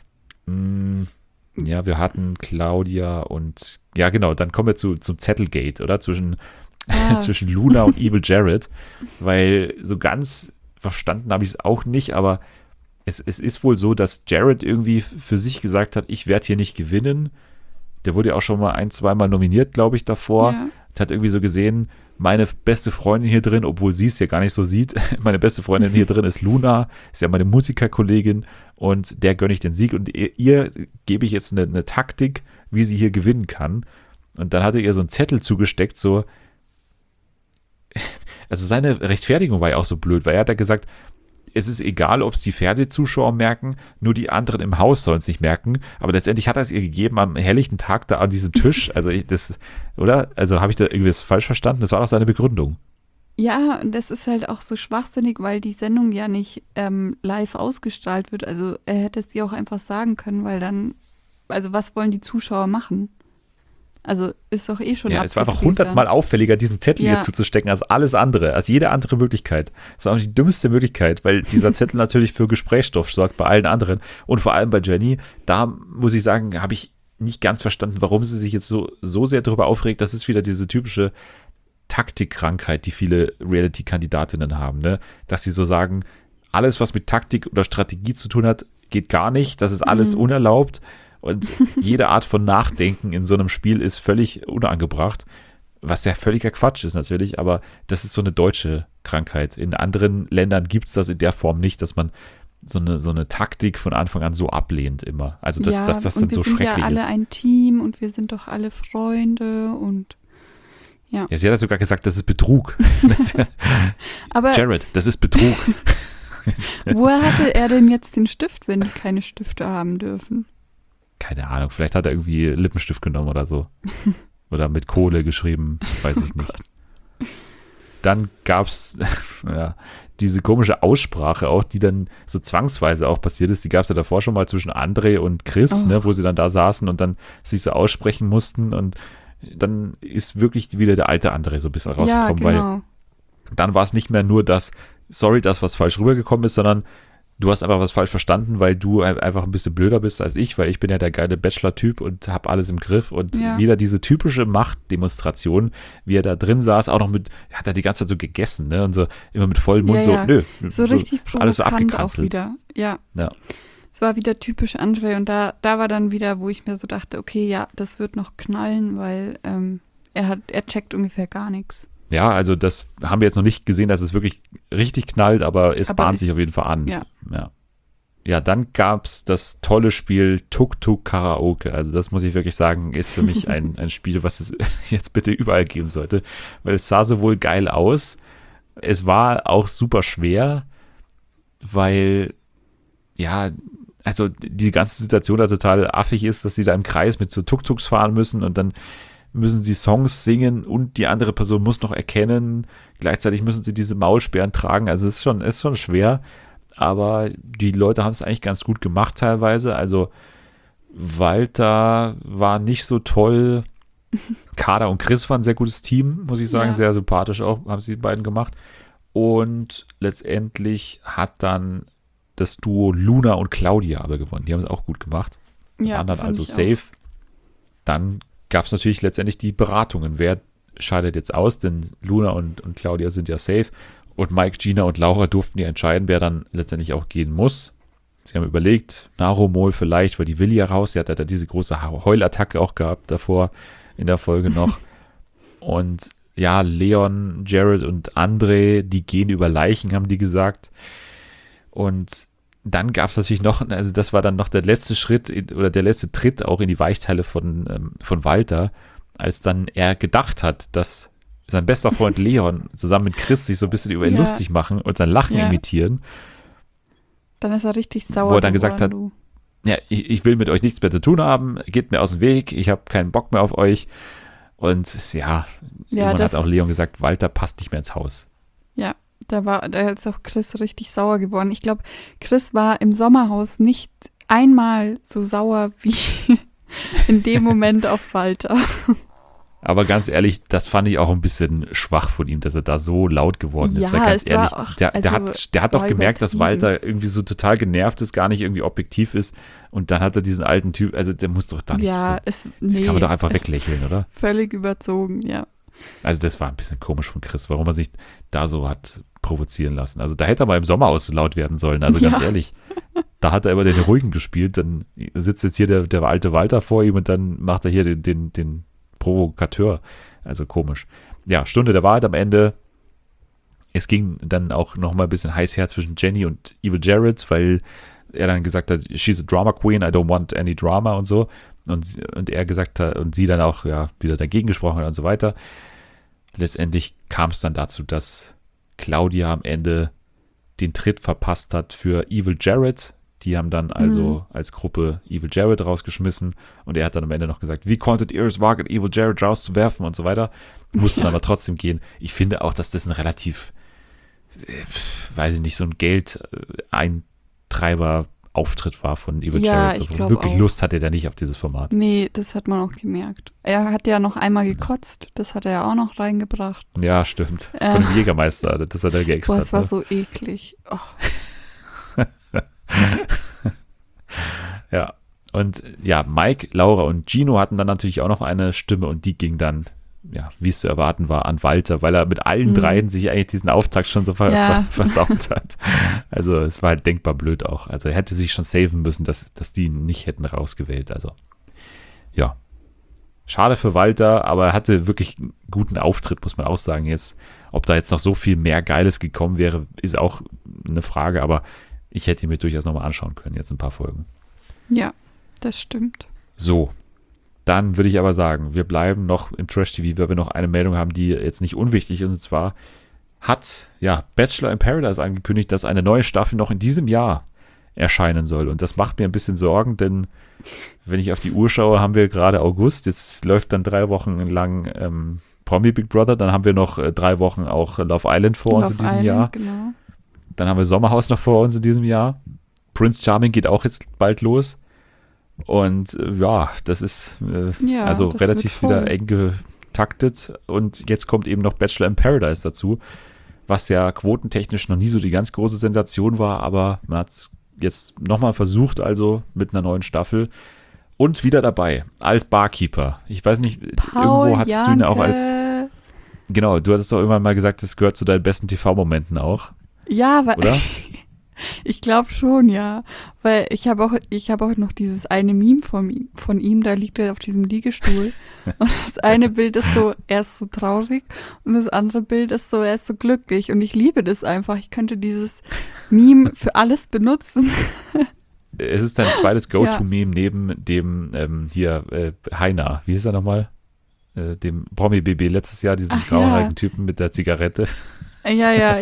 ja, wir hatten Claudia und, ja genau, dann kommen wir zum Zettelgate, oder? Zwischen Luna und Evil Jared, weil so ganz verstanden habe ich es auch nicht, aber es ist wohl so, dass Jared irgendwie für sich gesagt hat, ich werde hier nicht gewinnen. Der wurde ja auch schon mal 1-2 Mal nominiert, glaube ich, davor. Ja. Hat irgendwie so gesehen, meine beste Freundin hier drin, obwohl sie es ja gar nicht so sieht, meine beste Freundin hier drin ist Luna, ist ja meine Musikerkollegin und der gönne ich den Sieg und ihr gebe ich jetzt eine Taktik, wie sie hier gewinnen kann. Und dann hat er ihr so einen Zettel zugesteckt, so, also seine Rechtfertigung war ja auch so blöd, weil er hat ja gesagt, es ist egal, ob es die Fernsehzuschauer merken, nur die anderen im Haus sollen es nicht merken. Aber letztendlich hat er es ihr gegeben am helllichten Tag da an diesem Tisch. Also oder? Also habe ich da irgendwie das falsch verstanden? Das war doch seine Begründung. Ja, und das ist halt auch so schwachsinnig, weil die Sendung ja nicht live ausgestrahlt wird. Also er hätte es ihr auch einfach sagen können, weil dann, also was wollen die Zuschauer machen? Also ist doch eh schon Ja, es war einfach abgedreht 100-mal auffälliger, diesen Zettel Ja. hier zuzustecken als alles andere, als jede andere Möglichkeit. Das war auch die dümmste Möglichkeit, weil dieser Zettel natürlich für Gesprächsstoff sorgt bei allen anderen und vor allem bei Jenny. Da muss ich sagen, habe ich nicht ganz verstanden, warum sie sich jetzt so sehr darüber aufregt. Das ist wieder diese typische Taktikkrankheit, die viele Reality-Kandidatinnen haben, ne? Dass sie so sagen, alles, was mit Taktik oder Strategie zu tun hat, geht gar nicht. Das ist alles unerlaubt. Und jede Art von Nachdenken in so einem Spiel ist völlig unangebracht, was ja völliger Quatsch ist natürlich, aber das ist so eine deutsche Krankheit. In anderen Ländern gibt es das in der Form nicht, dass man so eine Taktik von Anfang an so ablehnt immer. Also dass das dann so schrecklich ist. Und wir sind ja alle ein Team und wir sind doch alle Freunde und ja. Ja, sie hat ja sogar gesagt, das ist Betrug. Aber Jared, das ist Betrug. woher hatte er denn jetzt den Stift, wenn die keine Stifte haben dürfen? Keine Ahnung, vielleicht hat er irgendwie Lippenstift genommen oder so. Oder mit Kohle geschrieben, weiß ich nicht. Dann gab es ja, diese komische Aussprache auch, die dann so zwangsweise auch passiert ist. Die gab es ja davor schon mal zwischen André und Chris, ne, wo sie dann da saßen und dann sich so aussprechen mussten. Und dann ist wirklich wieder der alte André so ein bisschen rausgekommen, Ja, genau. weil dann war es nicht mehr nur das, sorry, das, was falsch rübergekommen ist, sondern Du hast aber was falsch verstanden, weil du einfach ein bisschen blöder bist als ich, weil ich bin ja der geile Bachelor-Typ und habe alles im Griff und wieder diese typische Machtdemonstration, wie er da drin saß, auch noch hat er die ganze Zeit so gegessen, ne, und so immer mit vollem Mund so richtig provokant alles so auch abgekanzelt. wieder, ja. Es war wieder typisch André und da war dann wieder, wo ich mir so dachte, okay, ja, das wird noch knallen, weil er checkt ungefähr gar nichts. Ja, also das haben wir jetzt noch nicht gesehen, dass es wirklich richtig knallt, aber es bahnt sich auf jeden Fall an. Ja, dann gab es das tolle Spiel Tuk Tuk Karaoke. Also das muss ich wirklich sagen, ist für mich ein Spiel, was es jetzt bitte überall geben sollte, weil es sah sowohl geil aus, es war auch super schwer, weil, ja, also die ganze Situation da total affig ist, dass sie da im Kreis mit so Tuk-Tuks fahren müssen und dann müssen sie Songs singen und die andere Person muss noch erkennen. Gleichzeitig müssen sie diese Maulsperren tragen. Also es ist schon schwer, aber die Leute haben es eigentlich ganz gut gemacht teilweise. Also Walter war nicht so toll. Kader und Chris waren ein sehr gutes Team, muss ich sagen. Sehr sympathisch auch, haben sie die beiden gemacht. Und letztendlich hat dann das Duo Luna und Claudia aber gewonnen. Die haben es auch gut gemacht. Waren dann also safe. Dann gab es natürlich letztendlich die Beratungen. Wer scheidet jetzt aus? Denn Luna und Claudia sind ja safe. Und Mike, Gina und Laura durften ja entscheiden, wer dann letztendlich auch gehen muss. Sie haben überlegt, Narumol vielleicht, weil die will ja raus. Sie hat ja diese große Heulattacke auch gehabt davor in der Folge noch. Und ja, Leon, Jared und André, die gehen über Leichen, haben die gesagt. Und dann gab es natürlich noch, also das war dann noch der letzte Schritt oder der letzte Tritt auch in die Weichteile von Walter, als dann er gedacht hat, dass sein bester Freund Leon zusammen mit Chris sich so ein bisschen über ihn lustig machen und sein Lachen imitieren. Dann ist er richtig sauer. Wo er dann gesagt hat, ja, ich will mit euch nichts mehr zu tun haben, geht mir aus dem Weg, ich habe keinen Bock mehr auf euch. Und irgendwann hat auch Leon gesagt, Walter passt nicht mehr ins Haus. Ja, da ist auch Chris richtig sauer geworden. Ich glaube, Chris war im Sommerhaus nicht einmal so sauer wie in dem Moment auf Walter. Aber ganz ehrlich, das fand ich auch ein bisschen schwach von ihm, dass er da so laut geworden ist. Weil ganz ehrlich, der hat doch gemerkt, dass Walter irgendwie so total genervt ist, gar nicht irgendwie objektiv ist. Und dann hat er diesen alten Typ, also der muss doch da nicht das kann man doch einfach weglächeln, oder? Völlig überzogen, ja. Also das war ein bisschen komisch von Chris, warum er sich da so hat provozieren lassen. Also da hätte er mal im Sommerhaus so laut werden sollen, also ganz ehrlich. Da hat er immer den Ruhigen gespielt, dann sitzt jetzt hier der alte Walter vor ihm und dann macht er hier den Provokateur, also komisch. Ja, Stunde der Wahrheit am Ende. Es ging dann auch noch mal ein bisschen heiß her zwischen Jenny und Evil Jared, weil er dann gesagt hat, she's a drama queen, I don't want any drama und so. Und er gesagt hat, und sie dann auch wieder dagegen gesprochen hat und so weiter. Letztendlich kam es dann dazu, dass Claudia am Ende den Tritt verpasst hat für Evil Jared. Die haben dann also als Gruppe Evil Jared rausgeschmissen und er hat dann am Ende noch gesagt, wie konntet ihr es wagen, Evil Jared rauszuwerfen und so weiter. Mussten aber trotzdem gehen. Ich finde auch, dass das ein relativ, weiß ich nicht, so ein Geldeintreiber-Auftritt war von Evil Jared. Ich also wirklich auch. Lust hatte der nicht auf dieses Format. Nee, das hat man auch gemerkt. Er hat ja noch einmal gekotzt, das hat er ja auch noch reingebracht. Ja, stimmt. Von dem Jägermeister, das hat er geextra. Das war so eklig. Oh. Ja, und Mike, Laura und Gino hatten dann natürlich auch noch eine Stimme und die ging dann, wie es zu erwarten war, an Walter, weil er mit allen dreien sich eigentlich diesen Auftakt schon so versaut hat. Also es war halt denkbar blöd auch. Also er hätte sich schon saven müssen, dass die ihn nicht hätten rausgewählt. Also ja, schade für Walter, aber er hatte wirklich einen guten Auftritt, muss man auch sagen. Jetzt, ob da jetzt noch so viel mehr Geiles gekommen wäre, ist auch eine Frage, aber ich hätte ihn mir durchaus nochmal anschauen können, jetzt ein paar Folgen. Ja, das stimmt. So, dann würde ich aber sagen, wir bleiben noch im Trash-TV, weil wir noch eine Meldung haben, die jetzt nicht unwichtig ist. Und zwar hat Bachelor in Paradise angekündigt, dass eine neue Staffel noch in diesem Jahr erscheinen soll. Und das macht mir ein bisschen Sorgen, denn wenn ich auf die Uhr schaue, haben wir gerade August. Jetzt läuft dann 3 Wochen lang Promi Big Brother. Dann haben wir noch 3 Wochen auch Love Island vor uns in diesem Jahr. Genau. Dann haben wir Sommerhaus noch vor uns in diesem Jahr. Prince Charming geht auch jetzt bald los. Und das ist also relativ wieder eng getaktet. Und jetzt kommt eben noch Bachelor in Paradise dazu. was ja quotentechnisch noch nie so die ganz große Sensation war, aber man hat es jetzt nochmal versucht, also mit einer neuen Staffel. Und wieder dabei, als Barkeeper. Ich weiß nicht, irgendwo hattest du ihn auch als... Genau, du hattest doch irgendwann mal gesagt, das gehört zu deinen besten TV-Momenten auch. Ja, weil oder? ich glaube schon, ja. Weil ich habe auch noch dieses eine Meme von ihm, da liegt er auf diesem Liegestuhl. Und das eine Bild ist so, er ist so traurig und das andere Bild ist so, er ist so glücklich. Und ich liebe das einfach. Ich könnte dieses Meme für alles benutzen. Es ist dein zweites Go-To-Meme neben dem Heiner. Wie hieß er nochmal? Dem Promi-BB letztes Jahr, diesen grauhaarigen Typen mit der Zigarette. Ja,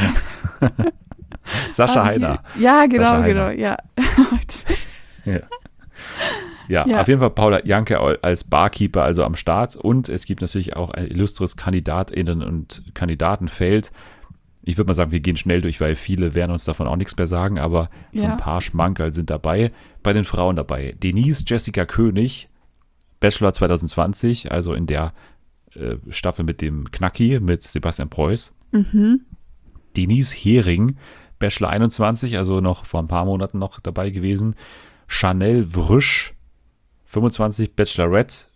Sascha Heiner. Ja, genau, Sascha genau, Heiner. ja. Ja, auf jeden Fall Paula Janke als Barkeeper also am Start. Und es gibt natürlich auch ein illustres KandidatInnen- und Kandidatenfeld. Ich würde mal sagen, wir gehen schnell durch, weil viele werden uns davon auch nichts mehr sagen, aber so ein paar Schmankerl sind dabei. Bei den Frauen dabei Denise Jessica König, Bachelor 2020, also in der Staffel mit dem Knacki, mit Sebastian Preuß. Mhm. Denise Hering, Bachelor 21, also noch vor ein paar Monaten noch dabei gewesen. Chanel Vrüsch, 25, Bachelorette,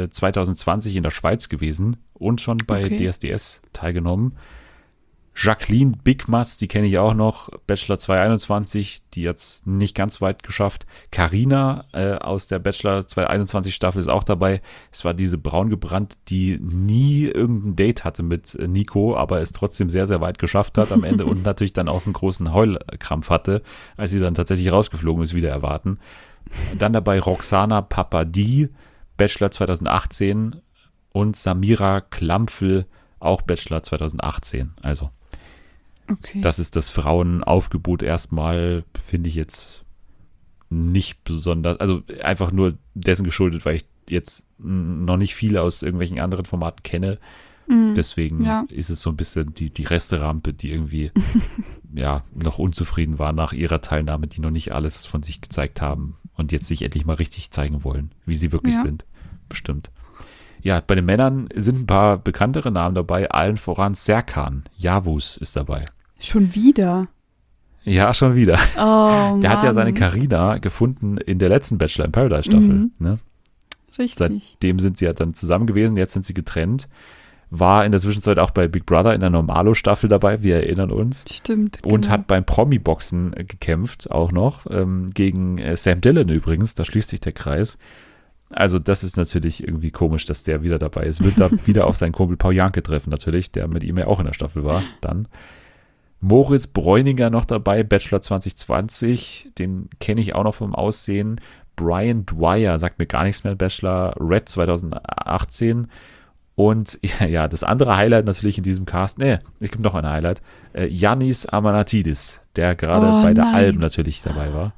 2020 in der Schweiz gewesen und schon bei DSDS teilgenommen. Jacqueline Bigmas, die kenne ich auch noch, Bachelor 2021, die jetzt nicht ganz weit geschafft. Carina aus der Bachelor 2021 Staffel ist auch dabei. Es war diese braungebrannt, die nie irgendein Date hatte mit Nico, aber es trotzdem sehr, sehr weit geschafft hat am Ende und natürlich dann auch einen großen Heulkrampf hatte, als sie dann tatsächlich rausgeflogen ist, wieder erwarten. Dann dabei Roxana Papadie, Bachelor 2018 und Samira Klampfel, auch Bachelor 2018. Also das ist das Frauenaufgebot erstmal, finde ich jetzt nicht besonders, also einfach nur dessen geschuldet, weil ich jetzt noch nicht viele aus irgendwelchen anderen Formaten kenne. Deswegen ist es so ein bisschen die Resterampe, die irgendwie noch unzufrieden war nach ihrer Teilnahme, die noch nicht alles von sich gezeigt haben und jetzt sich endlich mal richtig zeigen wollen, wie sie wirklich sind. Bestimmt. Ja, bei den Männern sind ein paar bekanntere Namen dabei, allen voran Serkan Yavuz ist dabei. Schon wieder? Ja, schon wieder. Oh, Der hat ja seine Carina gefunden in der letzten Bachelor in Paradise Staffel. Ne? Richtig. Seitdem sind sie ja dann zusammen gewesen, jetzt sind sie getrennt. War in der Zwischenzeit auch bei Big Brother in der Normalo-Staffel dabei, wir erinnern uns. Stimmt. Und hat beim Promi-Boxen gekämpft, auch noch, gegen Sam Dillon übrigens, da schließt sich der Kreis. Also das ist natürlich irgendwie komisch, dass der wieder dabei ist. Wird da wieder auf seinen Kumpel Paul Janke treffen natürlich, der mit ihm ja auch in der Staffel war. Dann Moritz Bräuninger noch dabei, Bachelor 2020, den kenne ich auch noch vom Aussehen. Brian Dwyer, sagt mir gar nichts mehr, Bachelor Red 2018. Und ja, das andere Highlight natürlich in diesem Cast, es gibt noch ein Highlight, Yannis Amanatidis, der gerade bei der Alm natürlich dabei war.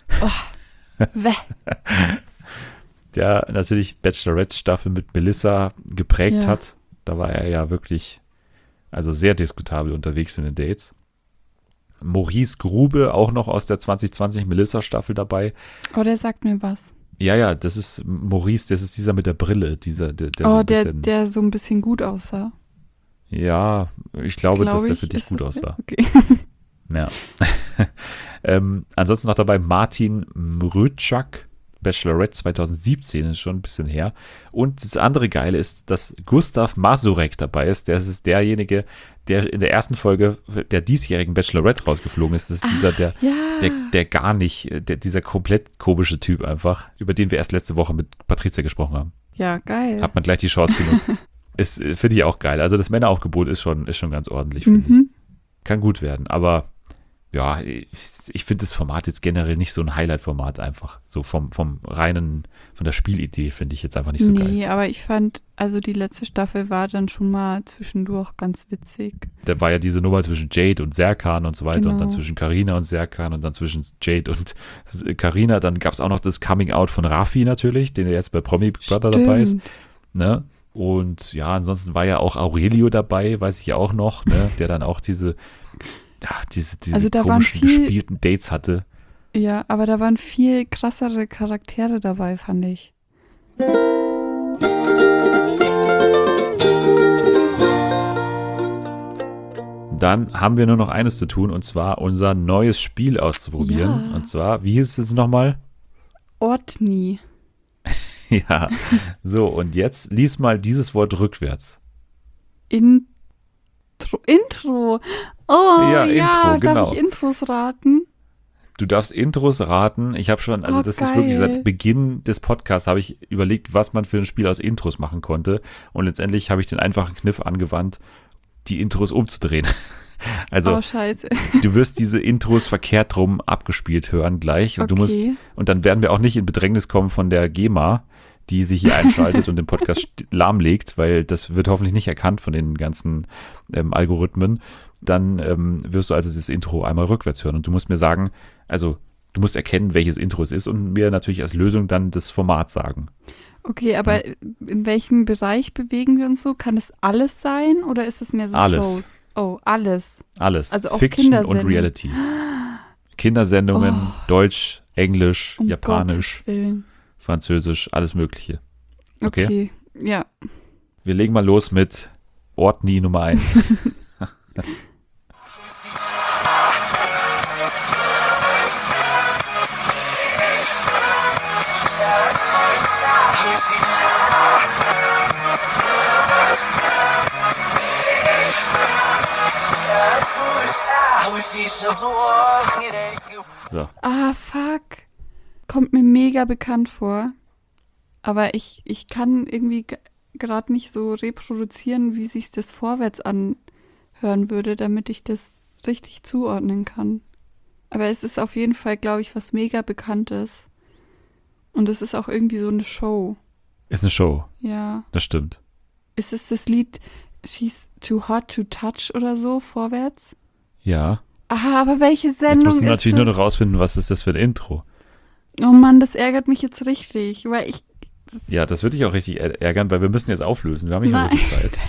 Der natürlich Bachelorette-Staffel mit Melissa geprägt hat. Da war er ja wirklich, also sehr diskutabel unterwegs in den Dates. Maurice Grube, auch noch aus der 2020 Melissa-Staffel dabei. Oh, der sagt mir was. Ja, das ist Maurice, das ist dieser mit der Brille. Der so ein bisschen gut aussah. Ja, ich glaube, dass er für dich gut aussah. Okay. Ja. Ansonsten noch dabei Martin Mryczak, Bachelorette 2017, ist schon ein bisschen her. Und das andere Geile ist, dass Gustav Masurek dabei ist. Das ist derjenige, der in der ersten Folge der diesjährigen Bachelorette rausgeflogen ist. Das ist der gar nicht, dieser komplett komische Typ einfach, über den wir erst letzte Woche mit Patricia gesprochen haben. Ja, geil. Hat man gleich die Chance genutzt. Ist, finde ich auch geil. Also das Männeraufgebot ist schon ganz ordentlich, finde ich. Kann gut werden, aber ja, ich finde das Format jetzt generell nicht so ein Highlight-Format einfach. So von der Spielidee finde ich jetzt einfach nicht so geil. Nee, aber ich fand, also die letzte Staffel war dann schon mal zwischendurch ganz witzig. Da war ja diese Nummer zwischen Jade und Serkan und so weiter und dann Genau. zwischen Carina und Serkan und dann zwischen Jade und Carina. Dann gab es auch noch das Coming-out von Raffi natürlich, den jetzt bei Promi Big Brother dabei ist. Ne? Und ja, ansonsten war ja auch Aurelio dabei, weiß ich auch noch, ne? Der dann auch diese Also da komischen gespielten Dates hatte. Ja, aber da waren viel krassere Charaktere dabei, fand ich. dann haben wir nur noch eines zu tun, und zwar unser neues Spiel auszuprobieren. Ja. Und zwar, wie hieß es nochmal? Ortni. Ja, so, und jetzt lies mal dieses Wort rückwärts. Intro. Oh, Ja, ja, Intro, genau. Darf ich Intros raten? Du darfst Intros raten. Ich habe schon, also Oh, das ist wirklich geil. seit Beginn des Podcasts habe ich überlegt, was man für ein Spiel aus Intros machen konnte. Und letztendlich habe ich den einfachen Kniff angewandt, die Intros umzudrehen. Also Oh, scheiße. du wirst diese Intros verkehrt rum abgespielt hören gleich. Und du musst, Okay. und dann werden wir auch nicht in Bedrängnis kommen von der GEMA, die sich hier einschaltet und den Podcast lahmlegt, weil das wird hoffentlich nicht erkannt von den ganzen Algorithmen. Dann wirst du also dieses Intro einmal rückwärts hören und du musst mir sagen, also du musst erkennen, welches Intro es ist und mir natürlich als Lösung dann das Format sagen. Okay, aber in welchem Bereich bewegen wir uns so? Kann es alles sein oder ist es mehr so Alles. Shows? Oh, alles. Alles. Also auch Fiction und Kindersendungen. Reality. Kindersendungen, Oh. Deutsch, Englisch, Um Japanisch, Gottes Willen. Französisch, alles Mögliche. Okay. Okay, ja. Wir legen mal los mit Ortni Nummer 1. So, Ah, fuck. Kommt mir mega bekannt vor. Aber ich kann irgendwie gerade nicht so reproduzieren, wie sich das vorwärts anhören würde, damit ich das richtig zuordnen kann. Aber es ist auf jeden Fall, glaube ich, was mega Bekanntes. Und es ist auch irgendwie so eine Show. ist eine Show, Ja. das stimmt. Ist es das Lied She's Too Hot to Touch oder so, vorwärts? Ja. Aha, aber welche Jetzt Sendung musst du ist natürlich das? nur noch rausfinden, was ist das für ein Intro. Oh Mann, das ärgert mich jetzt richtig, weil ich... Ja, das würde dich auch richtig ärgern, weil wir müssen jetzt auflösen. Wir haben nicht mehr so viel Zeit.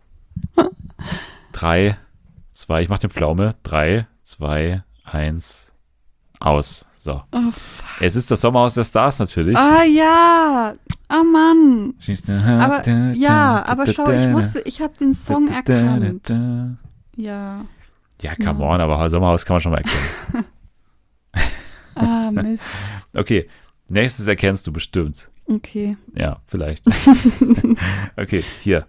3, 2, ich mach den Pflaume. 3, 2, 1, aus. So. Oh, fuck. Es ist das Sommerhaus der Stars natürlich. Ah ja, oh Mann. Aber Aber schau, ich habe den Song erkannt. Ja. Ja, come on, aber Sommerhaus kann man schon mal erkennen. Ah, Mist. Okay, nächstes erkennst du bestimmt. Okay. Ja, vielleicht. Okay, hier.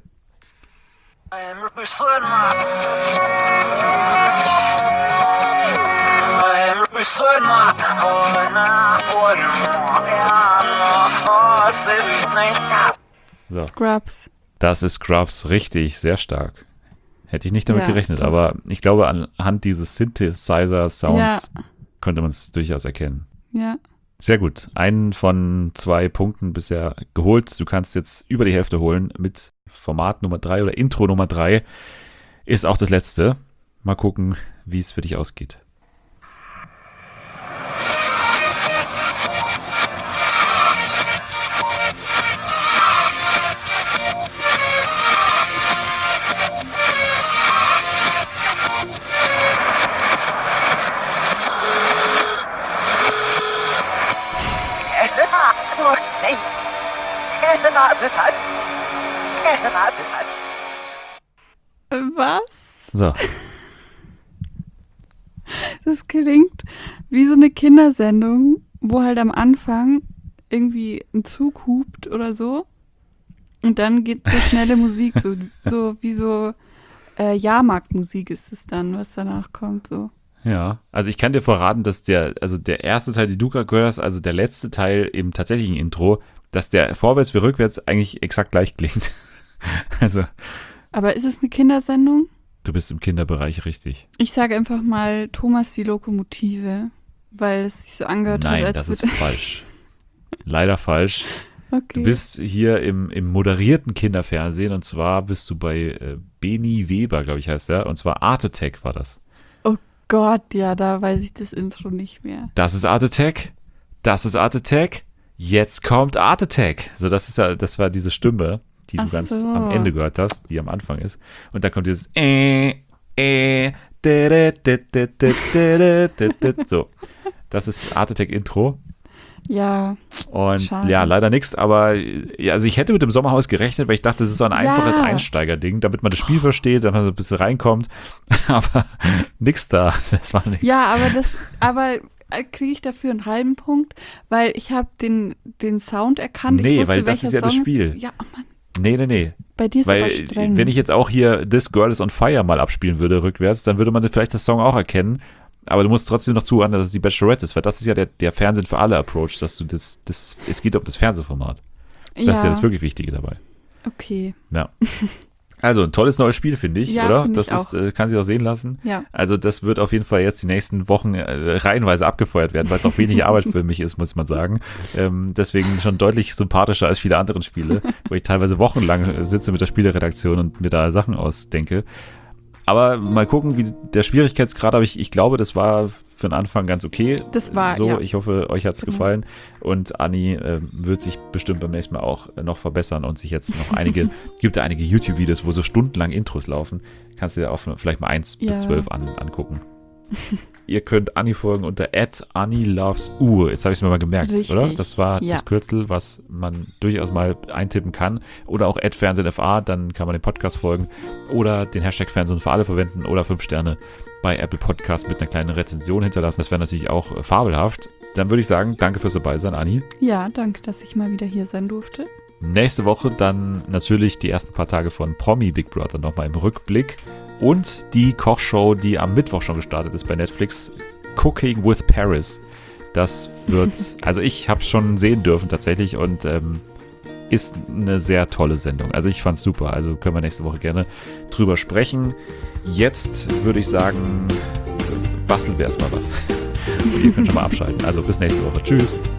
So, Scrubs. das ist Scrubs, richtig, sehr stark. Hätte ich nicht damit Ja, gerechnet, doch. aber ich glaube, anhand dieses Synthesizer-Sounds Ja. könnte man es durchaus erkennen. Ja. Sehr gut. Einen von 2 Punkten bisher geholt. Du kannst jetzt über die Hälfte holen mit Format Nummer 3 oder Intro Nummer 3. Ist auch das letzte. Mal gucken, wie es für dich ausgeht. Was? So, Das klingt wie so eine Kindersendung, wo halt am Anfang irgendwie ein Zug hupt oder so. Und dann geht so schnelle Musik, so wie so Jahrmarktmusik ist es dann, was danach kommt. So. ja. Also ich kann dir verraten, dass der erste Teil, die du gerade gehört hast, also der letzte Teil im tatsächlichen Intro, dass der vorwärts wie rückwärts eigentlich exakt gleich klingt. Also, Aber ist es eine Kindersendung? du bist im Kinderbereich richtig. Ich sage einfach mal Thomas die Lokomotive, weil es sich so angehört Nein, hat, das als ist falsch. Leider falsch. Okay. Du bist hier im moderierten Kinderfernsehen und zwar bist du bei Beni Weber, glaube ich, heißt er. Und zwar Art Attack war das. Oh Gott, ja, da weiß ich das Intro nicht mehr. Das ist Art Attack. Das ist Art Attack. Jetzt kommt Art Attack. So, das war diese Stimme, die du Ach ganz so. am Ende gehört hast, die am Anfang ist. Und da kommt dieses so. Das ist Art Attack Intro. Ja, Und schade. ja, leider nichts, aber ja, also ich hätte mit dem Sommerhaus gerechnet, weil ich dachte, das ist so ein einfaches Ja. Einsteigerding, damit man das Spiel versteht, damit man so ein bisschen reinkommt. Aber nix da, das war nichts. Ja, aber kriege ich dafür einen halben Punkt, weil ich habe den Sound erkannt. Nee, ich wusste, weil das welcher ist ja das Song Spiel. Ja, oh Mann, Nee. bei dir ist Weil, aber streng. wenn ich jetzt auch hier This Girl is on Fire mal abspielen würde, rückwärts, dann würde man vielleicht das Song auch erkennen. Aber du musst trotzdem noch zuhören, dass es die Bachelorette ist, weil das ist ja der Fernsehen für alle Approach, dass du es geht um das Fernsehformat. Das ist ja das wirklich Wichtige dabei. Okay, Ja. Also ein tolles neues Spiel, finde ich, Ja, oder? finde Das ich ist, kann sich auch sehen lassen. ja. Also das wird auf jeden Fall jetzt die nächsten Wochen reihenweise abgefeuert werden, weil es auch wenig Arbeit für mich ist, muss man sagen. Deswegen schon deutlich sympathischer als viele andere Spiele, wo ich teilweise wochenlang sitze mit der Spieleredaktion und mir da Sachen ausdenke. Aber mal gucken, wie der Schwierigkeitsgrad, aber ich glaube, das war für den Anfang ganz okay. Das war, so. ja. Ich hoffe, euch hat es Genau. gefallen. Und Anni wird sich bestimmt beim nächsten Mal auch noch verbessern und sich jetzt noch gibt ja einige YouTube-Videos, wo so stundenlang Intros laufen. Kannst du dir auch vielleicht mal 1 bis 12 angucken. Ihr könnt Anni folgen unter @AnniLovesU. Jetzt habe ich es mir mal gemerkt, Richtig. oder? Das war Ja. das Kürzel, was man durchaus mal eintippen kann. Oder auch @FernsehenFA, dann kann man dem Podcast folgen. Oder den Hashtag Fernsehen für alle verwenden oder 5 Sterne bei Apple Podcast mit einer kleinen Rezension hinterlassen. Das wäre natürlich auch fabelhaft. Dann würde ich sagen, danke fürs Dabeisein, Anni. Ja, danke, dass ich mal wieder hier sein durfte. Nächste Woche dann natürlich die ersten paar Tage von Promi Big Brother nochmal im Rückblick. Und die Kochshow, die am Mittwoch schon gestartet ist bei Netflix, Cooking with Paris. Das wird, also ich habe es schon sehen dürfen tatsächlich und ist eine sehr tolle Sendung. Also ich fand's super, also können wir nächste Woche gerne drüber sprechen. Jetzt würde ich sagen, basteln wir erstmal was. Und ihr könnt schon mal abschalten. Also bis nächste Woche. Tschüss.